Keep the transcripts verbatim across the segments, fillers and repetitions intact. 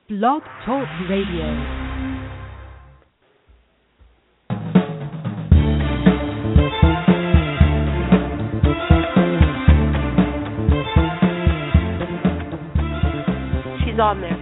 Blog Talk Radio. She's on there.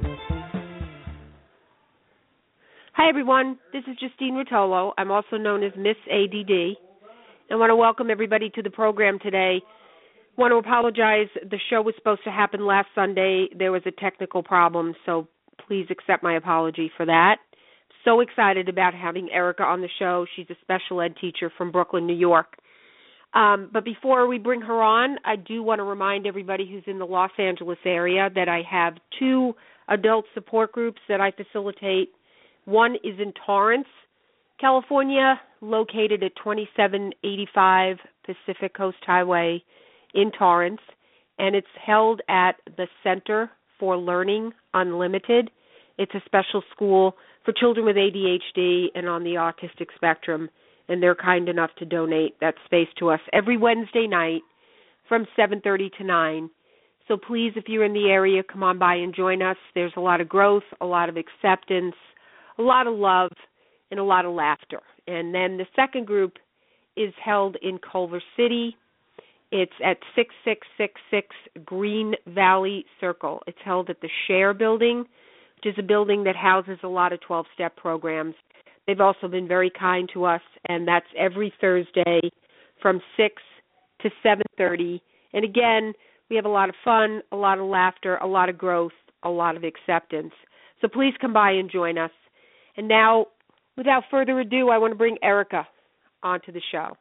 Hi, everyone. This is Justine Rotolo. I'm also known as Miss A D D. I want to welcome everybody to the program today. I want to apologize. The show was supposed to happen last Sunday. There was a technical problem, so please accept my apology for that. So excited about having Erica on the show. She's a special ed teacher from Brooklyn, New York. Um, but before we bring her on, I do want to remind everybody who's in the Los Angeles area that I have two adult support groups that I facilitate. One is in Torrance, California, located at twenty-seven eighty-five Pacific Coast Highway in Torrance, and it's held at the Center for Learning Unlimited. It's a special school for children with A D H D and on the autistic spectrum, and they're kind enough to donate that space to us every Wednesday night from seven thirty to nine. So please, if you're in the area, come on by and join us. There's a lot of growth, a lot of acceptance, a lot of love, and a lot of laughter. And then the second group is held in Culver City. It's at six six six six Green Valley Circle. It's held at the Share Building, which is a building that houses a lot of twelve-step programs. They've also been very kind to us, and that's every Thursday from six to seven thirty. And again, we have a lot of fun, a lot of laughter, a lot of growth, a lot of acceptance. So please come by and join us. And now, without further ado, I want to bring Erica onto the show.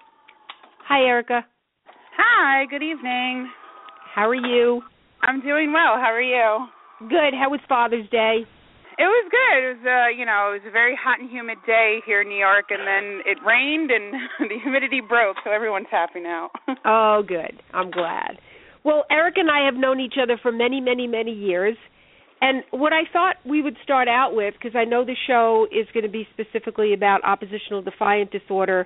Hi, Erica. Hi, good evening. How are you? I'm doing well. How are you? Good. How was Father's Day? It was good. It was, uh, you know, it was a very hot and humid day here in New York, and then it rained and the humidity broke, so everyone's happy now. Oh, good. I'm glad. Well, Erica and I have known each other for many, many, many years, and what I thought we would start out with, because I know the show is going to be specifically about oppositional defiant disorder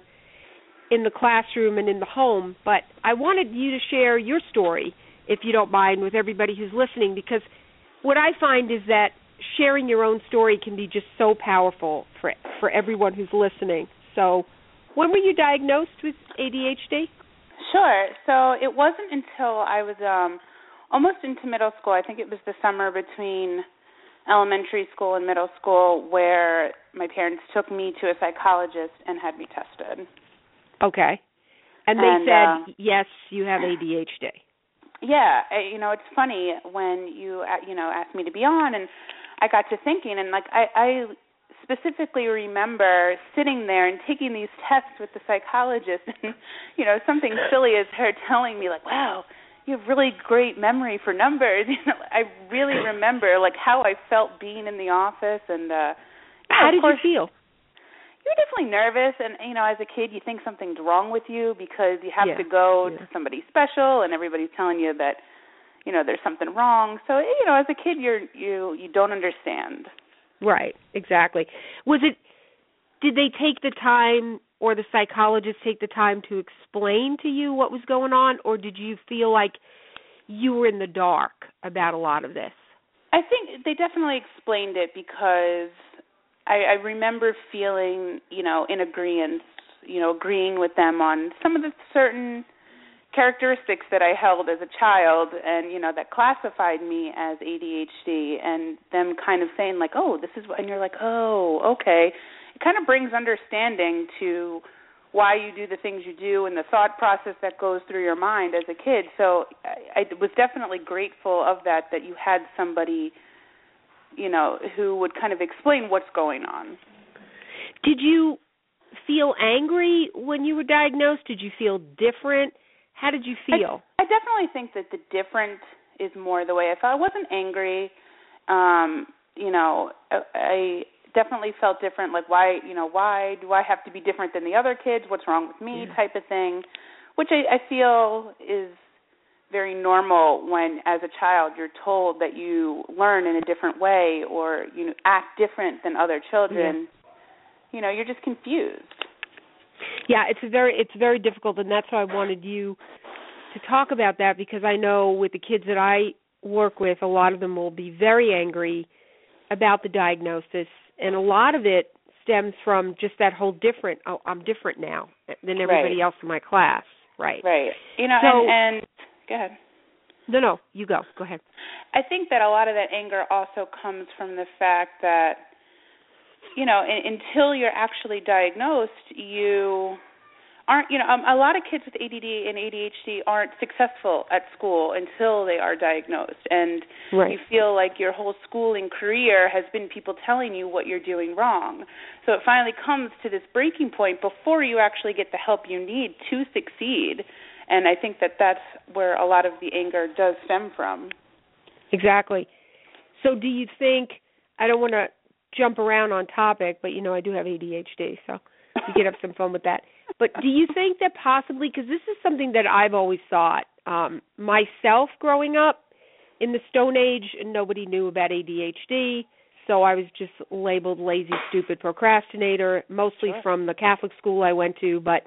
in the classroom and in the home, but I wanted you to share your story, if you don't mind, with everybody who's listening, because what I find is that sharing your own story can be just so powerful for for everyone who's listening. So when were you diagnosed with A D H D? Sure. So it wasn't until I was um, almost into middle school. I think it was the summer between elementary school and middle school where my parents took me to a psychologist and had me tested. Okay. And they and, said, uh, yes, you have A D H D. Yeah. You know, it's funny when you, uh, you know, asked me to be on, and I got to thinking, and, like, I, I specifically remember sitting there and taking these tests with the psychologist, and, you know, something silly as her telling me, like, wow, you have really great memory for numbers. You know, I really remember, like, how I felt being in the office. And uh, How did course, you feel? You're definitely nervous, and, you know, as a kid, you think something's wrong with you because you have yeah. to go yeah. to somebody special, and everybody's telling you that, you know, there's something wrong. So, you know, as a kid, you're you you don't understand. Right, exactly. Was it? Did they take the time, or the psychologist take the time to explain to you what was going on, or did you feel like you were in the dark about a lot of this? I think they definitely explained it because I, I remember feeling, you know, in agreement, you know, agreeing with them on some of the certain characteristics that I held as a child and, you know, that classified me as A D H D, and them kind of saying, like, oh, this is what, and you're like, oh, okay. It kind of brings understanding to why you do the things you do and the thought process that goes through your mind as a kid. So I, I was definitely grateful of that, that you had somebody, you know, who would kind of explain what's going on. Did you feel angry when you were diagnosed? Did you feel different? How did you feel? I, I definitely think that the different is more the way I felt. I wasn't angry. Um, you know, I, I definitely felt different, like why, you know, why do I have to be different than the other kids? What's wrong with me, yeah. type of thing, which I, I feel is very normal when, as a child, you're told that you learn in a different way or you know, act different than other children. Yeah. You know, you're just confused. Yeah, it's a very it's very difficult, and that's why I wanted you to talk about that, because I know with the kids that I work with, a lot of them will be very angry about the diagnosis, and a lot of it stems from just that whole different, oh, I'm different now than everybody right. else in my class. Right. Right. You know, so, and, and go ahead. No, no, you go. Go ahead. I think that a lot of that anger also comes from the fact that, you know, in, until you're actually diagnosed, you aren't, you know, um, a lot of kids with A D D and A D H D aren't successful at school until they are diagnosed. And right. you feel like your whole schooling career has been people telling you what you're doing wrong. So it finally comes to this breaking point before you actually get the help you need to succeed. And I think that that's where a lot of the anger does stem from. Exactly. So do you think, I don't want to jump around on topic, but, you know, I do have A D H D, so you can have some fun with that. But do you think that possibly, because this is something that I've always thought, um, myself growing up in the Stone Age, nobody knew about A D H D, so I was just labeled lazy, stupid procrastinator, mostly Sure. from the Catholic school I went to. But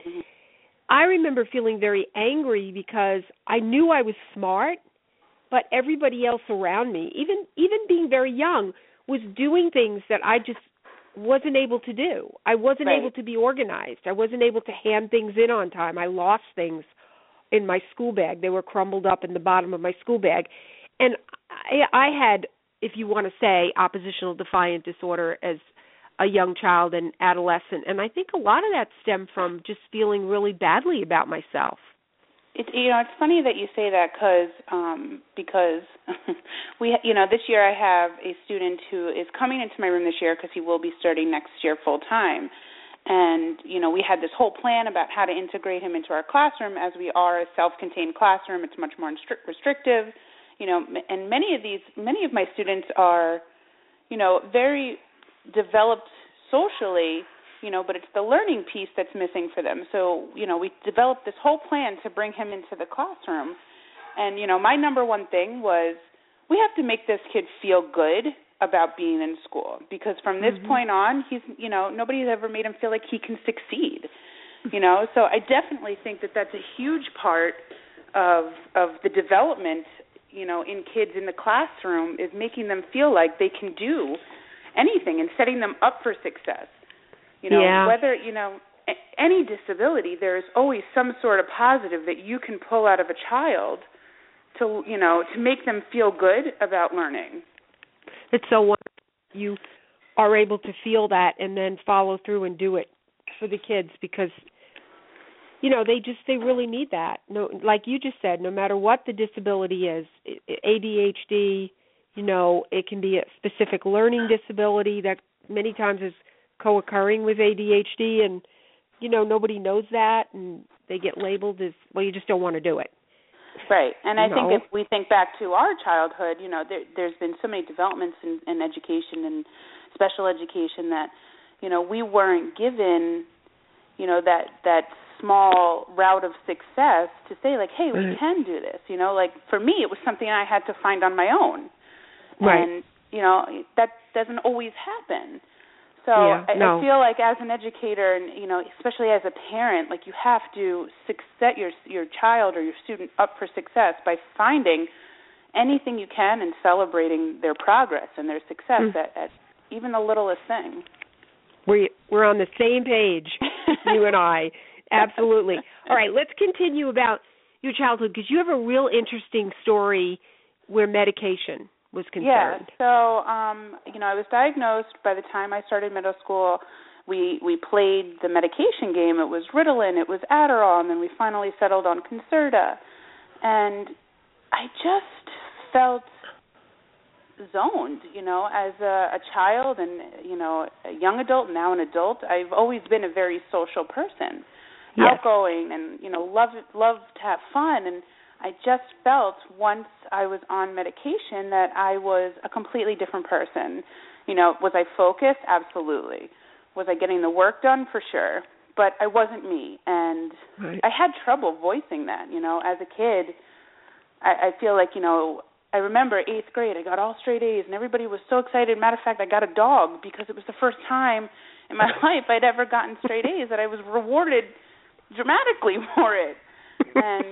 I remember feeling very angry because I knew I was smart, but everybody else around me, even even being very young, was doing things that I just wasn't able to do. I wasn't right. able to be organized. I wasn't able to hand things in on time. I lost things in my school bag. They were crumbled up in the bottom of my school bag. And I, I had, if you want to say, oppositional defiant disorder as a young child and adolescent. And I think a lot of that stemmed from just feeling really badly about myself. It's, you know, it's funny that you say that cause, um, because we, you know, this year I have a student who is coming into my room this year because he will be starting next year full time. And, you know, we had this whole plan about how to integrate him into our classroom. As we are a self-contained classroom, it's much more restrictive, you know, and many of these, many of my students are, you know, very developed socially, you know, but it's the learning piece that's missing for them. So, you know, we developed this whole plan to bring him into the classroom. And, you know, my number one thing was we have to make this kid feel good about being in school, because from this mm-hmm. point on, he's, you know, nobody's ever made him feel like he can succeed, you know. So I definitely think that that's a huge part of of the development, you know, in kids in the classroom, is making them feel like they can do anything and setting them up for success. You know, yeah. whether, you know, a- any disability, there is always some sort of positive that you can pull out of a child to, you know, to make them feel good about learning. It's so wonderful you are able to feel that and then follow through and do it for the kids, because, you know, they just, they really need that. No, like you just said, no matter what the disability is, A D H D, you know, it can be a specific learning disability that many times is co-occurring with A D H D, and, you know, nobody knows that, and they get labeled as, well, you just don't want to do it. Right, and I you think know? if we think back to our childhood, you know, there, there's been so many developments in, in education and special education that, you know, we weren't given, you know, that that small route of success to say, like, hey, we right. can do this. You know, like, for me, it was something I had to find on my own. Right. And, you know, that doesn't always happen. So yeah, I, no. I feel like as an educator, and, you know, especially as a parent, like, you have to set your your child or your student up for success by finding anything you can and celebrating their progress and their success mm. at, at even the littlest thing. We we're on the same page, you and I. Absolutely. All right, let's continue about your childhood, because you have a real interesting story where medication was concerned. Yeah, so, um, you know, I was diagnosed by the time I started middle school. We we played the medication game. It was Ritalin, it was Adderall, and then we finally settled on Concerta. And I just felt zoned, you know, as a, a child and, you know, a young adult, now an adult. I've always been a very social person, yes. outgoing, and, you know, love love to have fun. And I just felt once I was on medication that I was a completely different person. You know, was I focused? Absolutely. Was I getting the work done? For sure. But I wasn't me. And right. I had trouble voicing that, you know. As a kid, I, I feel like, you know, I remember eighth grade, I got all straight A's, and everybody was so excited. Matter of fact, I got a dog because it was the first time in my life I'd ever gotten straight A's that I was rewarded dramatically for it. And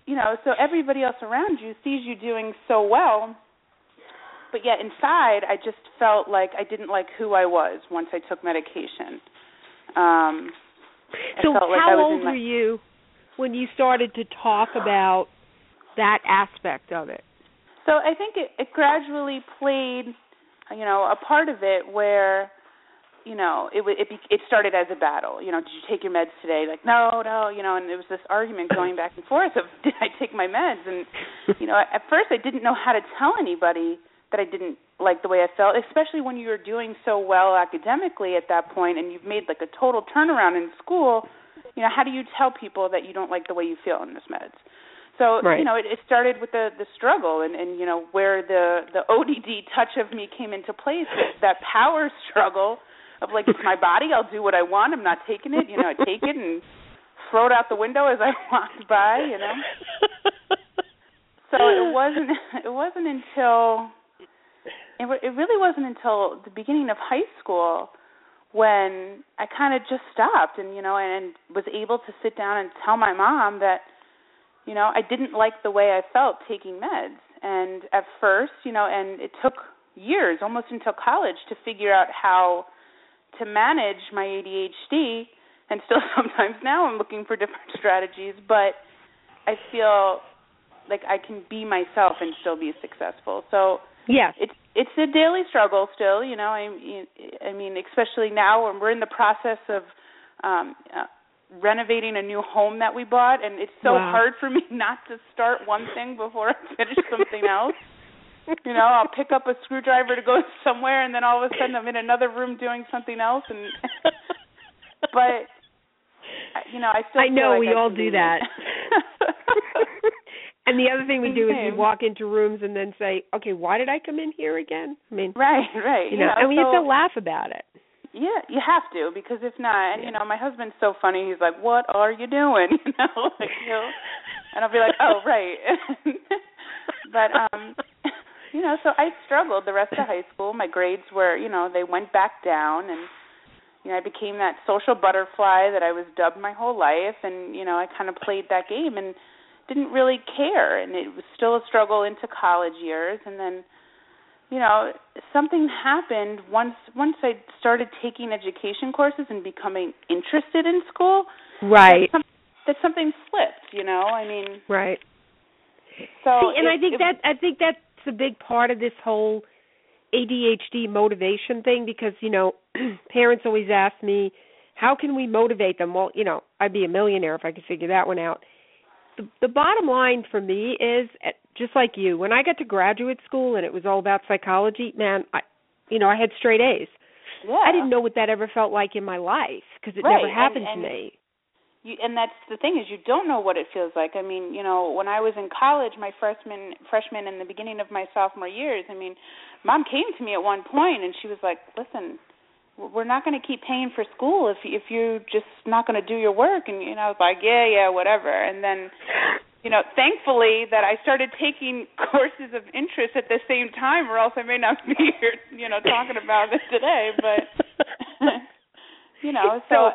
you know, so everybody else around you sees you doing so well, but yet inside I just felt like I didn't like who I was once I took medication. Um, so I felt like how I was old in my... were you when you started to talk about that aspect of it? So I think it, it gradually played, you know, a part of it where, you know, it it it started as a battle. You know, did you take your meds today? Like, no, no, you know, and there was this argument going back and forth of, did I take my meds? And, you know, at first I didn't know how to tell anybody that I didn't like the way I felt, especially when you were doing so well academically at that point and you've made like a total turnaround in school. You know, how do you tell people that you don't like the way you feel on this meds? So, right. you know, it, it started with the, the struggle and, and, you know, where the, the O D D touch of me came into place, that power struggle of, like, it's my body, I'll do what I want, I'm not taking it, you know, I take it and throw it out the window as I walk by, you know. So it wasn't, it wasn't until, it, it really wasn't until the beginning of high school when I kind of just stopped and, you know, and was able to sit down and tell my mom that, you know, I didn't like the way I felt taking meds. And at first, you know, and it took years, almost until college, to figure out how to manage my A D H D. And still sometimes now I'm looking for different strategies. But I feel like I can be myself and still be successful. So yes. it's it's a daily struggle still, you know. I, I mean, especially now when we're in the process of um, uh, renovating a new home that we bought, and it's so wow. hard for me not to start one thing before I finish something else. You know, I'll pick up a screwdriver to go somewhere, and then all of a sudden I'm in another room doing something else. And but you know, I still I know feel like we I all can do do that. And the other thing we do Same. is we walk into rooms and then say, "Okay, why did I come in here again?" I mean, right, right. You know, you know and we so, have to laugh about it. Yeah, you have to, because if not, and yeah. you know, my husband's so funny. He's like, "What are you doing?" You know, like, you know, and I'll be like, "Oh, right." But um, you know, so I struggled the rest of high school. My grades were, you know, they went back down, and you know, I became that social butterfly that I was dubbed my whole life, and you know, I kind of played that game and didn't really care, and it was still a struggle into college years, and then. You know, something happened once once I started taking education courses and becoming interested in school. Right. That, some, that something flipped, you know? I mean, right. So See, and it, I think it, that I think that's a big part of this whole A D H D motivation thing, because, you know, parents always ask me, how can we motivate them? Well, you know, I'd be a millionaire if I could figure that one out. The, the bottom line for me is, just like you, when I got to graduate school and it was all about psychology, man, I, you know, I had straight A's. Yeah. I didn't know what that ever felt like in my life, because it right. never happened and, and to me. You, and that's the thing, is you don't know what it feels like. I mean, you know, when I was in college, my freshman, freshman and the beginning of my sophomore years, I mean, Mom came to me at one point and she was like, listen, we're not going to keep paying for school if if you're just not going to do your work. And, you know, I was like, yeah, yeah, whatever. And then, you know, thankfully that I started taking courses of interest at the same time, or else I may not be here, you know, talking about it today. But, you know, so...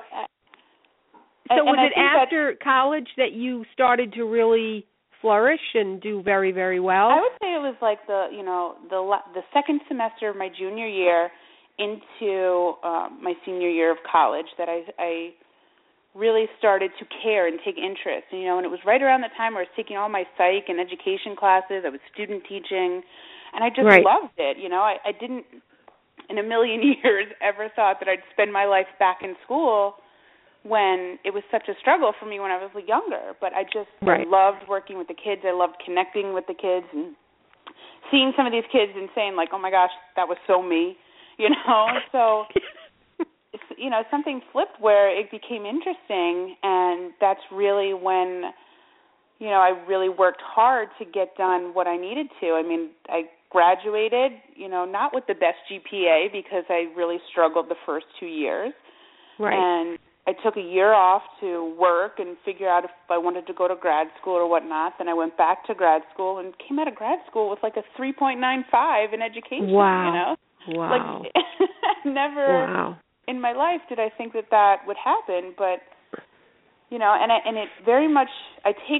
So, so was and it after that, college that you started to really flourish and do very, very well? I would say it was like the, you know, the the second semester of my junior year into um, my senior year of college that I, I really started to care and take interest. And, you know, and it was right around the time where I was taking all my psych and education classes. I was student teaching, and I just right. loved it. You know, I, I didn't in a million years ever thought that I'd spend my life back in school when it was such a struggle for me when I was younger. But I just right. I loved working with the kids. I loved connecting with the kids and seeing some of these kids and saying, like, oh, my gosh, that was so me. You know, so, it's, you know, something flipped where it became interesting, and that's really when, you know, I really worked hard to get done what I needed to. I mean, I graduated, you know, not with the best G P A because I really struggled the first two years. Right. And I took a year off to work and figure out if I wanted to go to grad school or whatnot. Then I went back to grad school and came out of grad school with like a three point nine five in education, wow. you know. Wow. Like, never wow. in my life did I think that that would happen, but, you know, and I, and it very much, I take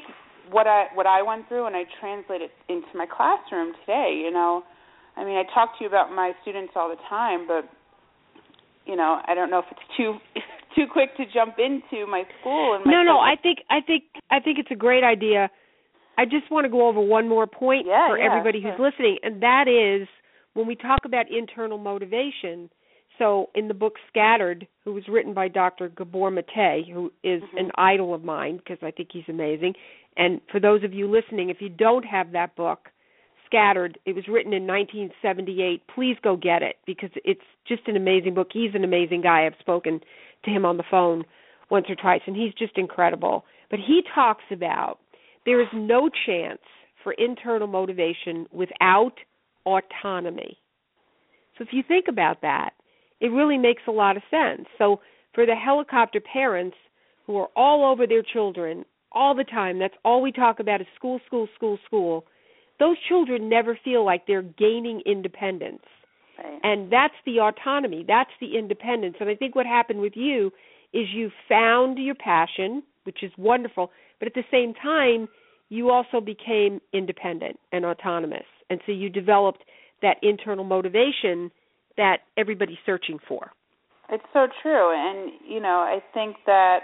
what I what I went through and I translate it into my classroom today. You know, I mean, I talk to you about my students all the time, but you know, I don't know if it's too too quick to jump into my school and my No, no, students. I think I think I think it's a great idea. I just want to go over one more point yeah, for yeah, everybody sure. who's listening, and that is when we talk about internal motivation. So in the book Scattered, who was written by Doctor Gabor Mate, who is mm-hmm. an idol of mine because I think he's amazing. And for those of you listening, if you don't have that book, Scattered, it was written in nineteen seventy-eight. Please go get it because it's just an amazing book. He's an amazing guy. I've spoken to him on the phone once or twice, and he's just incredible. But he talks about there is no chance for internal motivation without autonomy. So if you think about that, it really makes a lot of sense. So for the helicopter parents who are all over their children all the time, that's all we talk about is school, school, school, school, those children never feel like they're gaining independence. Right. And that's the autonomy. That's the independence. And I think what happened with you is you found your passion, which is wonderful, but at the same time, you also became independent and autonomous. And so you developed that internal motivation that everybody's searching for. It's so true. And, you know, I think that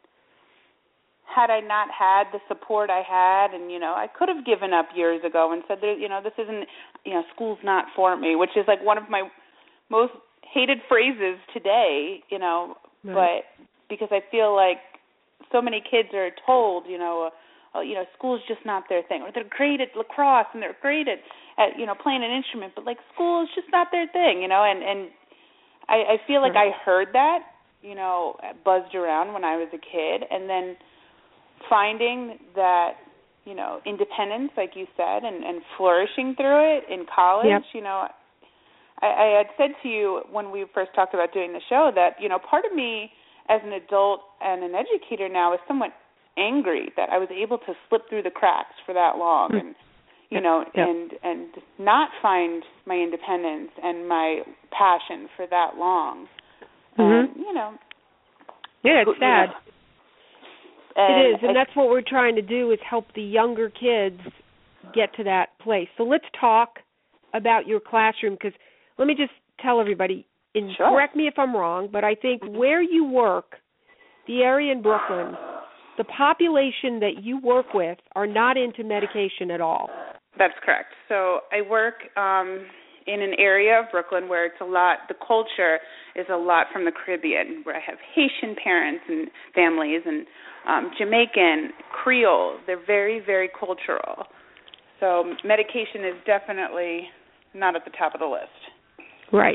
had I not had the support I had, and, you know, I could have given up years ago and said, that, you know, this isn't, you know, school's not for me, which is like one of my most hated phrases today, you know, right. But because I feel like so many kids are told, you know, uh, you know, school's just not their thing, or they're great at lacrosse and they're great at, at you know, playing an instrument, but like school is just not their thing, you know, and, and I, I feel like right. I heard that, you know, buzzed around when I was a kid, and then finding that, you know, independence, like you said, and, and flourishing through it in college, yep. you know, I, I had said to you when we first talked about doing the show that, you know, part of me as an adult and an educator now is somewhat angry that I was able to slip through the cracks for that long mm. and, you yep. know, yep. and and not find my independence and my passion for that long. Mm-hmm. Um, you know. Yeah, it's sad. You know, And it is, and that's what we're trying to do is help the younger kids get to that place. So let's talk about your classroom, because let me just tell everybody, and sure. correct me if I'm wrong, but I think where you work, the area in Brooklyn, the population that you work with are not into medication at all. That's correct. So I work um, in an area of Brooklyn where it's a lot, the culture is a lot from the Caribbean, where I have Haitian parents and families and um, Jamaican, Creole. They're very, very cultural. So medication is definitely not at the top of the list. Right.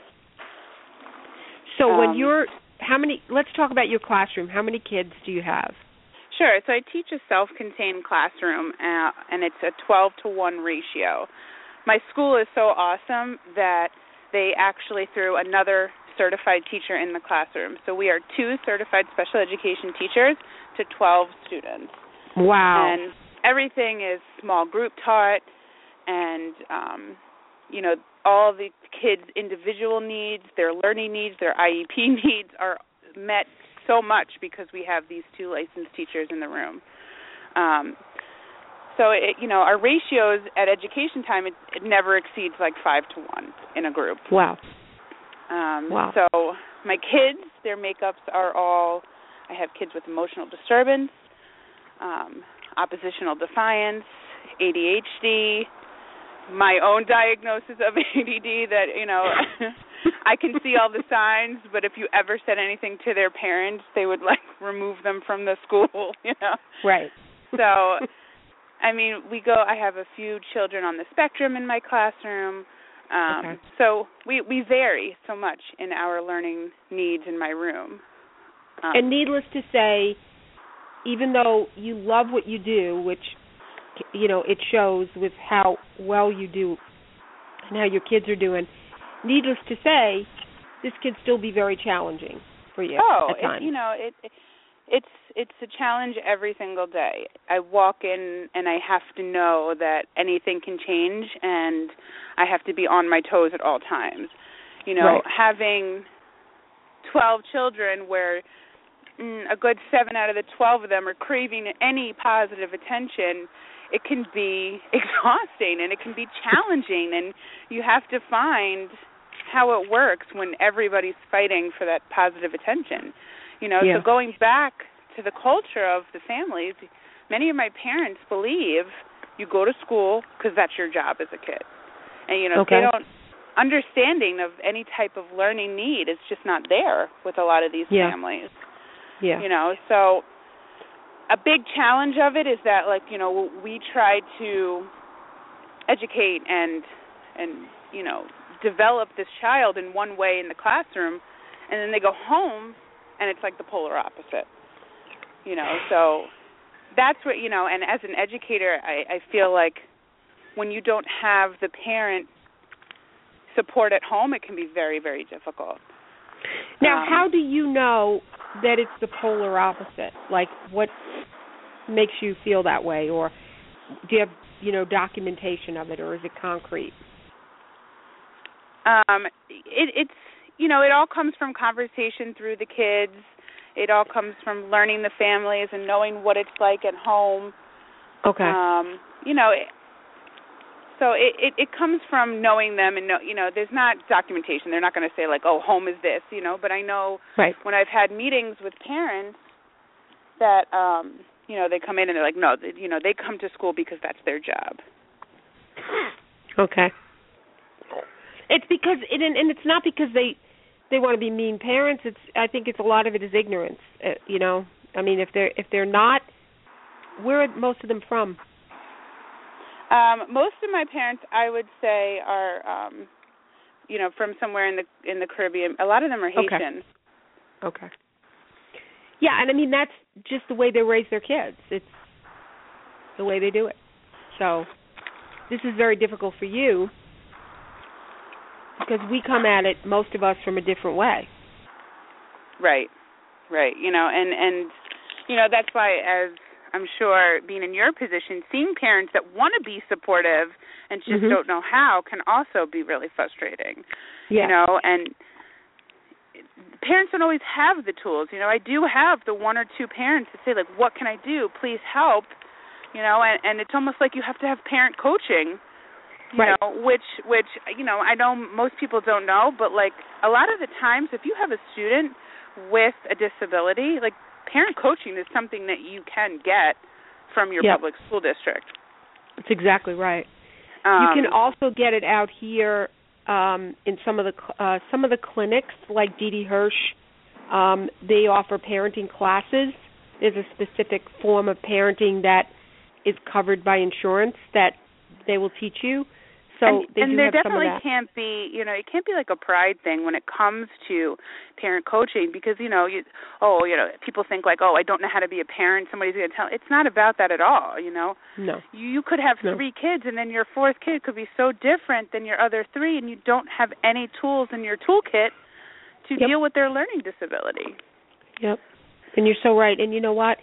So um, when you're, how many, let's talk about your classroom. How many kids do you have? Sure. So I teach a self-contained classroom, uh, and it's a twelve to one ratio. My school is so awesome that they actually threw another certified teacher in the classroom. So we are two certified special education teachers to twelve students. Wow. And everything is small group taught, and, um, you know, all the kids' individual needs, their learning needs, their I E P needs are met so much because we have these two licensed teachers in the room. Um, so, it, you know, our ratios at education time, it, it never exceeds like five to one in a group. Wow. Um, wow. So my kids, their makeups are all, I have kids with emotional disturbance, um, oppositional defiance, A D H D, my own diagnosis of A D D that, you know, I can see all the signs, but if you ever said anything to their parents, they would, like, remove them from the school, you know. Right. So, I mean, we go, I have a few children on the spectrum in my classroom. Um, okay. So we, we vary so much in our learning needs in my room. Um, and needless to say, even though you love what you do, which, you know, it shows with how well you do and how your kids are doing, needless to say, this can still be very challenging for you oh, at times. It, you know, it, it it's it's a challenge every single day. I walk in and I have to know that anything can change, and I have to be on my toes at all times. You know, right. having twelve children where a good seven out of the twelve of them are craving any positive attention, it can be exhausting and it can be challenging, and you have to find how it works when everybody's fighting for that positive attention. You know, yeah. so going back to the culture of the families, many of my parents believe you go to school because that's your job as a kid. And, you know, okay. they don't, understanding of any type of learning need is just not there with a lot of these yeah. families. Yeah. You know, so a big challenge of it is that, like, you know, we try to educate and, and you know, develop this child in one way in the classroom, and then they go home and it's like the polar opposite. You know, so that's what, you know, and as an educator, I, I feel like when you don't have the parent support at home, it can be very, very difficult. Now, um, how do you know that it's the polar opposite? Like, what makes you feel that way? Or do you have, you know, documentation of it, or is it concrete? Um, it, it's, you know, it all comes from conversation through the kids. It all comes from learning the families and knowing what it's like at home. Okay. Um, you know, it, so it, it, it comes from knowing them, and, know, you know, there's not documentation. They're not going to say, like, oh, home is this, you know, but I know right. when I've had meetings with parents that, um, you know, they come in and they're like, no, they, you know, they come to school because that's their job. Okay. It's because, it, and it's not because they they want to be mean parents. It's I think it's a lot of it is ignorance. Uh, you know, I mean, if they're if they're not, where are most of them from? Um, most of my parents, I would say, are, um, you know, from somewhere in the in the Caribbean. A lot of them are Haitian. Okay. Okay. Yeah, and I mean that's just the way they raise their kids. It's the way they do it. So this is very difficult for you, because we come at it, most of us, from a different way. Right, right. You know, and, and you know, that's why, as I'm sure, being in your position, seeing parents that want to be supportive and just mm-hmm. don't know how can also be really frustrating. Yeah. You know, and parents don't always have the tools. You know, I do have the one or two parents that say, like, what can I do? Please help. You know, and, and it's almost like you have to have parent coaching. You right. know, which, which, you know, I know most people don't know, but, like, a lot of the times if you have a student with a disability, like, parent coaching is something that you can get from your yep. public school district. That's exactly right. Um, you can also get it out here um, in some of the uh, some of the clinics, like Dee Dee Hirsch. Um, they offer parenting classes. There's a specific form of parenting that is covered by insurance that they will teach you. So and, they and do there have definitely some of that. can't be, you know, it can't be like a pride thing when it comes to parent coaching, because, you know, you, oh, you know, people think like, oh, I don't know how to be a parent. Somebody's going to tell. It's not about that at all, you know. No. You, you could have no. three kids, and then your fourth kid could be so different than your other three, and you don't have any tools in your toolkit to yep. deal with their learning disability. Yep. And you're so right. And you know what?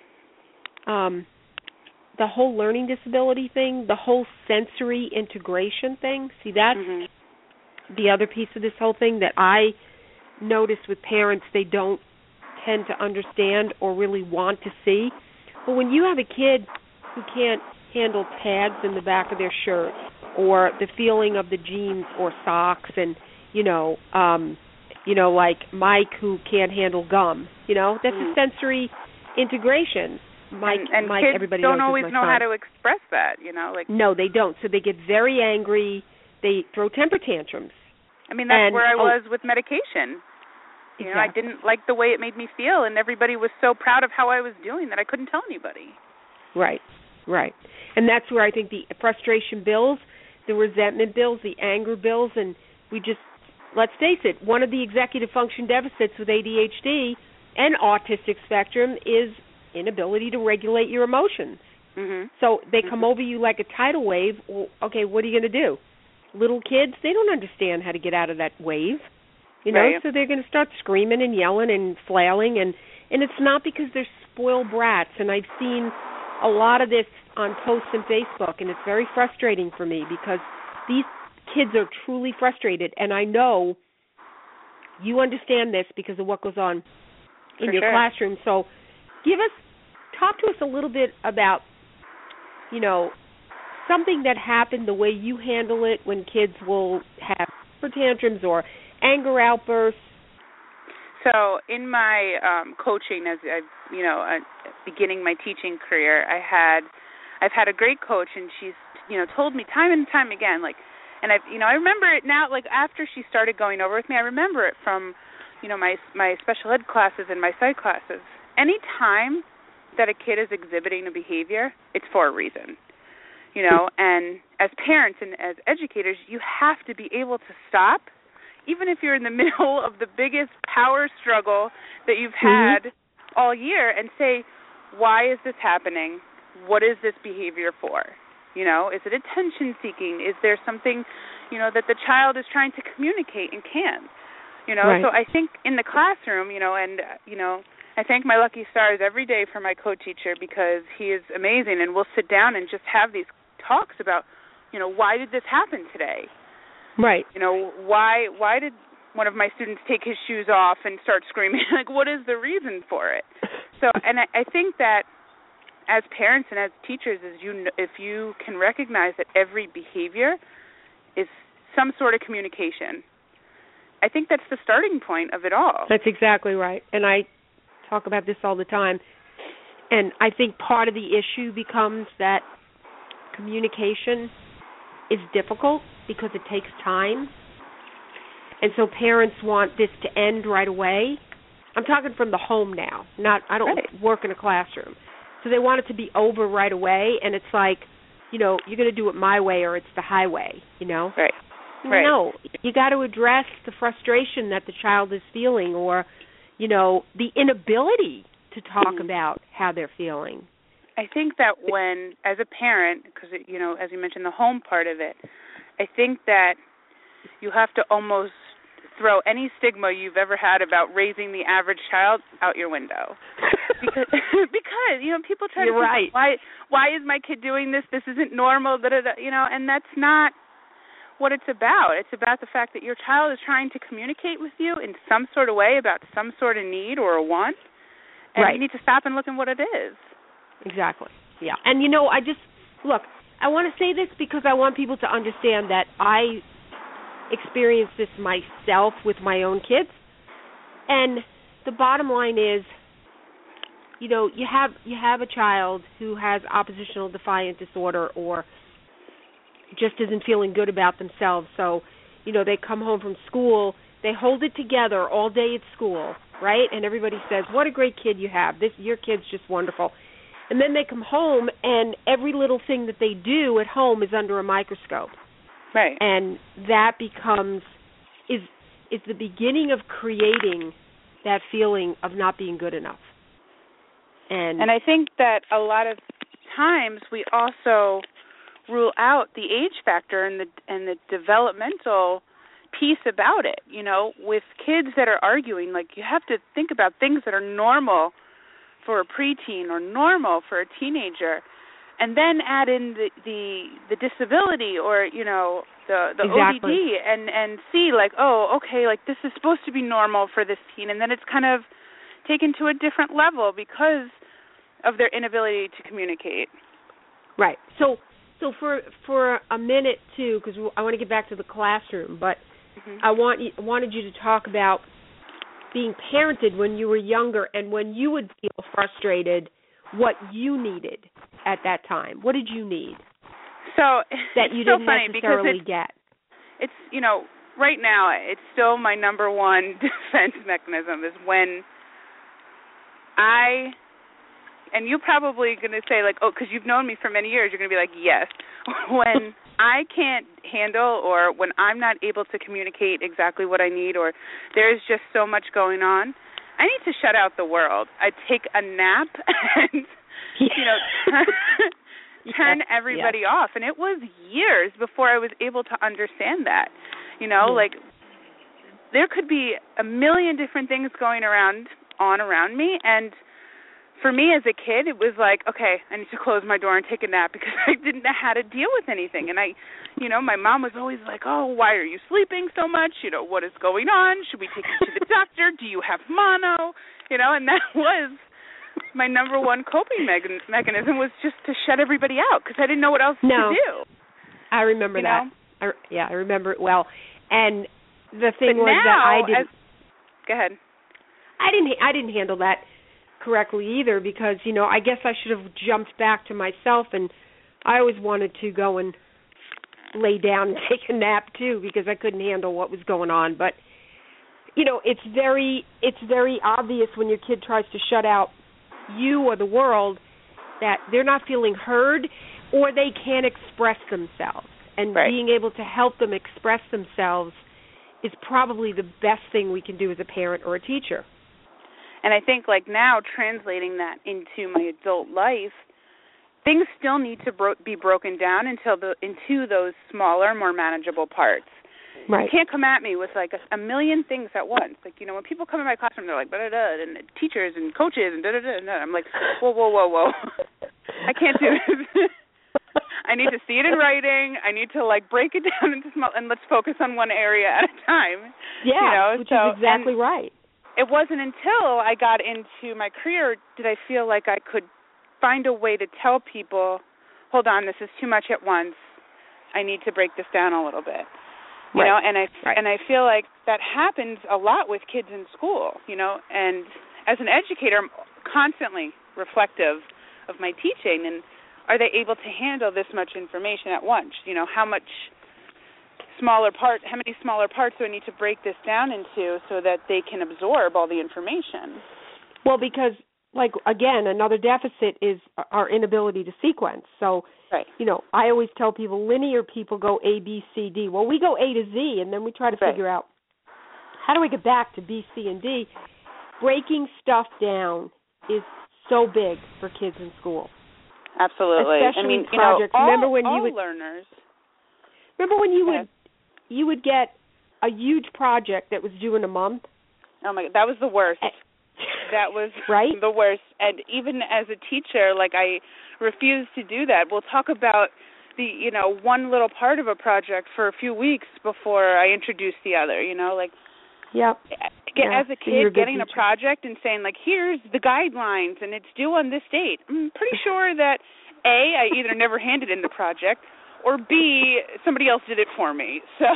Um. The whole learning disability thing, the whole sensory integration thing, see, that's mm-hmm. the other piece of this whole thing that I notice with parents they don't tend to understand or really want to see. But when you have a kid who can't handle tags in the back of their shirt, or the feeling of the jeans or socks, and, you know, um, you know, like Mike who can't handle gum, you know, that's mm-hmm. a sensory integration. Mike, and and Mike, kids everybody don't knows always know son. how to express that, you know. Like no, they don't. So they get very angry. They throw temper tantrums. I mean, that's and, where I oh, was with medication. You exactly. know, I didn't like the way it made me feel, and everybody was so proud of how I was doing that I couldn't tell anybody. Right, right. And that's where I think the frustration builds, the resentment builds, the anger builds, and we just, let's face it, one of the executive function deficits with A D H D and autistic spectrum is inability to regulate your emotions. Mm-hmm. So they come mm-hmm. over you like a tidal wave. Well, okay, what are you going to do? Little kids, they don't understand how to get out of that wave, you know, right. so they're going to start screaming and yelling and flailing, and, and it's not because they're spoiled brats. And I've seen a lot of this on posts on Facebook, and it's very frustrating for me because these kids are truly frustrated, and I know you understand this because of what goes on in For your sure. classroom. So give us, talk to us a little bit about, you know, something that happened, the way you handle it when kids will have temper tantrums or anger outbursts. So in my um, coaching, as I, you know, uh, beginning my teaching career, I had, I've had a great coach, and she's, you know, told me time and time again, like, and I, you know, I remember it now, like after she started going over with me, I remember it from, you know, my my special ed classes and my psych classes. Any time that a kid is exhibiting a behavior, it's for a reason, you know, and as parents and as educators, you have to be able to stop, even if you're in the middle of the biggest power struggle that you've had mm-hmm. all year, and say, why is this happening? What is this behavior for? You know, is it attention seeking? Is there something, you know, that the child is trying to communicate and can't? You know, right. So I think in the classroom, you know, and, uh, you know, I thank my lucky stars every day for my co-teacher, because he is amazing, and we'll sit down and just have these talks about, you know, why did this happen today? Right. You know, why why did one of my students take his shoes off and start screaming? Like, what is the reason for it? So, and I, I think that as parents and as teachers, is you, if you can recognize that every behavior is some sort of communication, I think that's the starting point of it all. That's exactly right. And I talk about this all the time. And I think part of the issue becomes that communication is difficult because it takes time. And so parents want this to end right away. I'm talking from the home now. Not I don't right. work in a classroom. So they want it to be over right away, and it's like, you know, you're going to do it my way or it's the highway, you know? Right. Right. No, you got to address the frustration that the child is feeling, or, you know, the inability to talk mm-hmm. about how they're feeling. I think that when, as a parent, because, you know, as you mentioned, the home part of it, I think that you have to almost throw any stigma you've ever had about raising the average child out your window. because, because you know, people try You're to right. think, why, why is my kid doing this? This isn't normal, da, da, da, you know, and that's not what it's about. It's about the fact that your child is trying to communicate with you in some sort of way about some sort of need or a want, and right. you need to stop and look at what it is. Exactly. Yeah. And, you know, I just, look, I want to say this because I want people to understand that I experienced this myself with my own kids. And the bottom line is, you know, you have you have a child who has oppositional defiant disorder or just isn't feeling good about themselves. So, you know, they come home from school, they hold it together all day at school, right? And everybody says, what a great kid you have. This your kid's just wonderful. And then they come home, and every little thing that they do at home is under a microscope. Right. And that becomes, is is the beginning of creating that feeling of not being good enough. And and I think that a lot of times we also rule out the age factor and the and the developmental piece about it. You know, with kids that are arguing, like, you have to think about things that are normal for a preteen or normal for a teenager, and then add in the the, the disability or, you know, the, the exactly. O D D and, and see, like, oh, okay, like, this is supposed to be normal for this teen, and then it's kind of taken to a different level because of their inability to communicate. Right. So so for for a minute, too, because I want to get back to the classroom, but mm-hmm. I want I wanted you to talk about being parented when you were younger and when you would feel frustrated, what you needed at that time. What did you need? So that you it's so didn't funny necessarily because it's, get. It's, you know, right now it's still my number one defense mechanism is when I, and you're probably going to say, like, oh, because you've known me for many years, you're going to be like, yes. When I can't handle or when I'm not able to communicate exactly what I need or there's just so much going on, I need to shut out the world. I take a nap and, you know, turn yes, everybody yes. off. And it was years before I was able to understand that. You know, mm. like there could be a million different things going around on around me, and for me as a kid, it was like, okay, I need to close my door and take a nap because I didn't know how to deal with anything. And I, you know, my mom was always like, oh, why are you sleeping so much? You know, what is going on? Should we take you to the doctor? Do you have mono? You know, and that was my number one coping me- mechanism was just to shut everybody out because I didn't know what else no, to do. I remember you that. Know? I, yeah, I remember it well. And the thing but was now, that I didn't. As, go ahead. I didn't. I didn't handle that correctly either because you know I guess I should have jumped back to myself, and I always wanted to go and lay down and take a nap too because I couldn't handle what was going on. But you know, it's very it's very obvious when your kid tries to shut out you or the world that they're not feeling heard or they can't express themselves. And right. being able to help them express themselves is probably the best thing we can do as a parent or a teacher. And I think, like, now translating that into my adult life, things still need to bro- be broken down until the, into those smaller, more manageable parts. Right. You can't come at me with, like, a, a million things at once. Like, you know, when people come in my classroom, they're like, da-da-da, and teachers and coaches and da-da-da, and I'm like, whoa, whoa, whoa, whoa. I can't do this. I need to see it in writing. I need to, like, break it down into small, and let's focus on one area at a time. Yeah, you know? which so, is exactly right. It wasn't until I got into my career did I feel like I could find a way to tell people, hold on, this is too much at once. I need to break this down a little bit. You right. know, and I right. and I feel like that happens a lot with kids in school, you know, and as an educator, I'm constantly reflective of my teaching, and are they able to handle this much information at once? You know, how much smaller part, how many smaller parts do I need to break this down into so that they can absorb all the information? Well, because, like, again, another deficit is our inability to sequence. So, right. you know, I always tell people linear people go A, B, C, D. Well, we go A to Z, and then we try to right. figure out how do we get back to B, C, and D. Breaking stuff down is so big for kids in school. Absolutely. Especially I mean, projects. You know, all, remember when all you would learners. Remember when you Go would ahead. you would get a huge project that was due in a month? Oh my God, that was the worst. That was right? the worst. And even as a teacher, like, I refuse to do that. We'll talk about the, you know, one little part of a project for a few weeks before I introduce the other, you know, like, yep. Get, yeah. as a So kid, a getting teacher. a project and saying, like, here's the guidelines and it's due on this date. I'm pretty sure that, A, I either never handed in the project, or B, somebody else did it for me. So,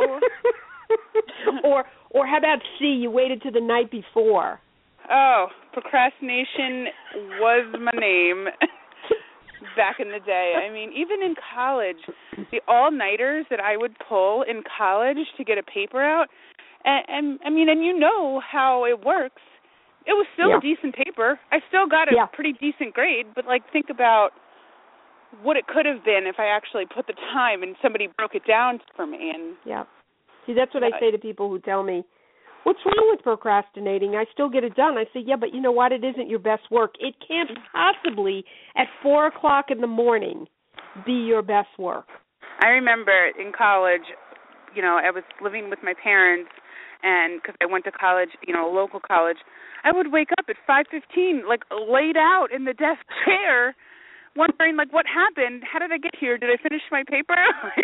or or how about C, you waited to the night before? Oh, procrastination was my name back in the day. I mean, even in college, the all-nighters that I would pull in college to get a paper out, and, and I mean, and you know how it works. It was still yeah. a decent paper. I still got a yeah. pretty decent grade, but, like, think about what it could have been if I actually put the time and somebody broke it down for me. And yeah. See, that's what uh, I say to people who tell me, what's wrong with procrastinating? I still get it done. I say, yeah, but you know what? It isn't your best work. It can't possibly, at four o'clock in the morning, be your best work. I remember in college, you know, I was living with my parents, and because I went to college, you know, a local college, I would wake up at five fifteen, like, laid out in the desk chair, wondering, like, what happened? How did I get here? Did I finish my paper?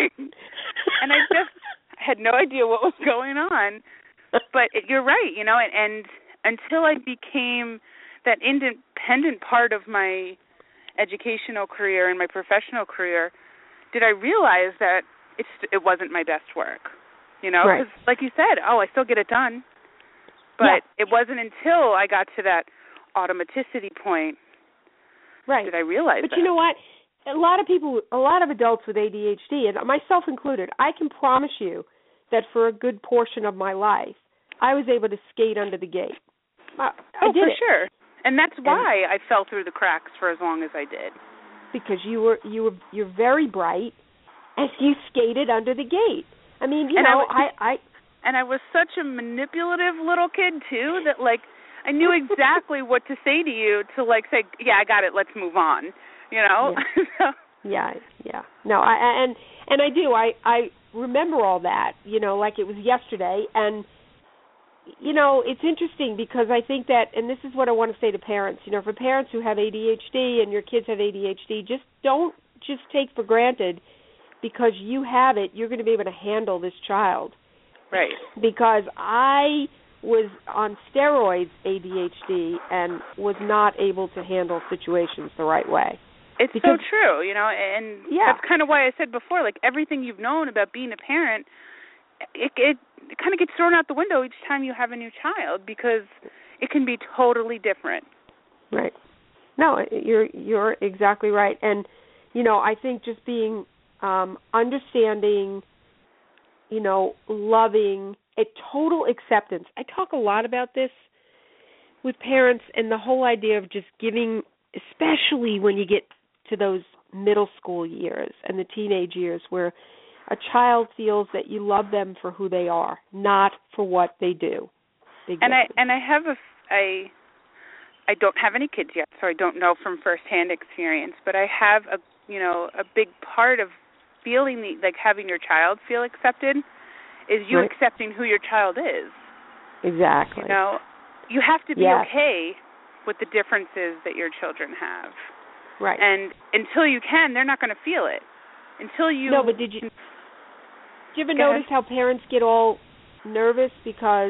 And I just had no idea what was going on. But it, you're right, you know, and, and until I became that independent part of my educational career and my professional career, did I realize that it's, it wasn't my best work, you know? Because, right. like you said, oh, I still get it done. But yeah. it wasn't until I got to that automaticity point right. did I realize but that. you know what? A lot of people, a lot of adults with A D H D, and myself included, I can promise you that for a good portion of my life, I was able to skate under the gate. I, oh, I did for it. sure. And that's why and, I fell through the cracks for as long as I did. Because you were you were you're very bright, and you skated under the gate. I mean, you and know, I, was, I, I and I was such a manipulative little kid too that, like, I knew exactly what to say to you to, like, say, yeah, I got it, let's move on. You know. Yeah. so, yeah, yeah. No, I and and I do. I I remember all that. You know, like it was yesterday, and you know, it's interesting because I think that, and this is what I want to say to parents, you know, for parents who have A D H D and your kids have A D H D, just don't just take for granted because you have it, you're going to be able to handle this child. Right. Because I was on steroids A D H D and was not able to handle situations the right way. It's because, so true, you know, and yeah. that's kind of why I said before, like, everything you've known about being a parent, it, it, it kind of gets thrown out the window each time you have a new child because it can be totally different. Right. No, you're you're exactly right. And, you know, I think just being um, understanding, you know, loving, a total acceptance. I talk a lot about this with parents and the whole idea of just giving, especially when you get to those middle school years and the teenage years where a child feels that you love them for who they are, not for what they do. Big and difference. I and I have a I I don't have any kids yet, so I don't know from firsthand experience, but I have a you know a big part of feeling the, like having your child feel accepted is you right. accepting who your child is. Exactly. You know, you have to be yes. okay with the differences that your children have. Right. And until you can, they're not going to feel it. Until you. No, but did you? Did you ever Go notice ahead. how parents get all nervous because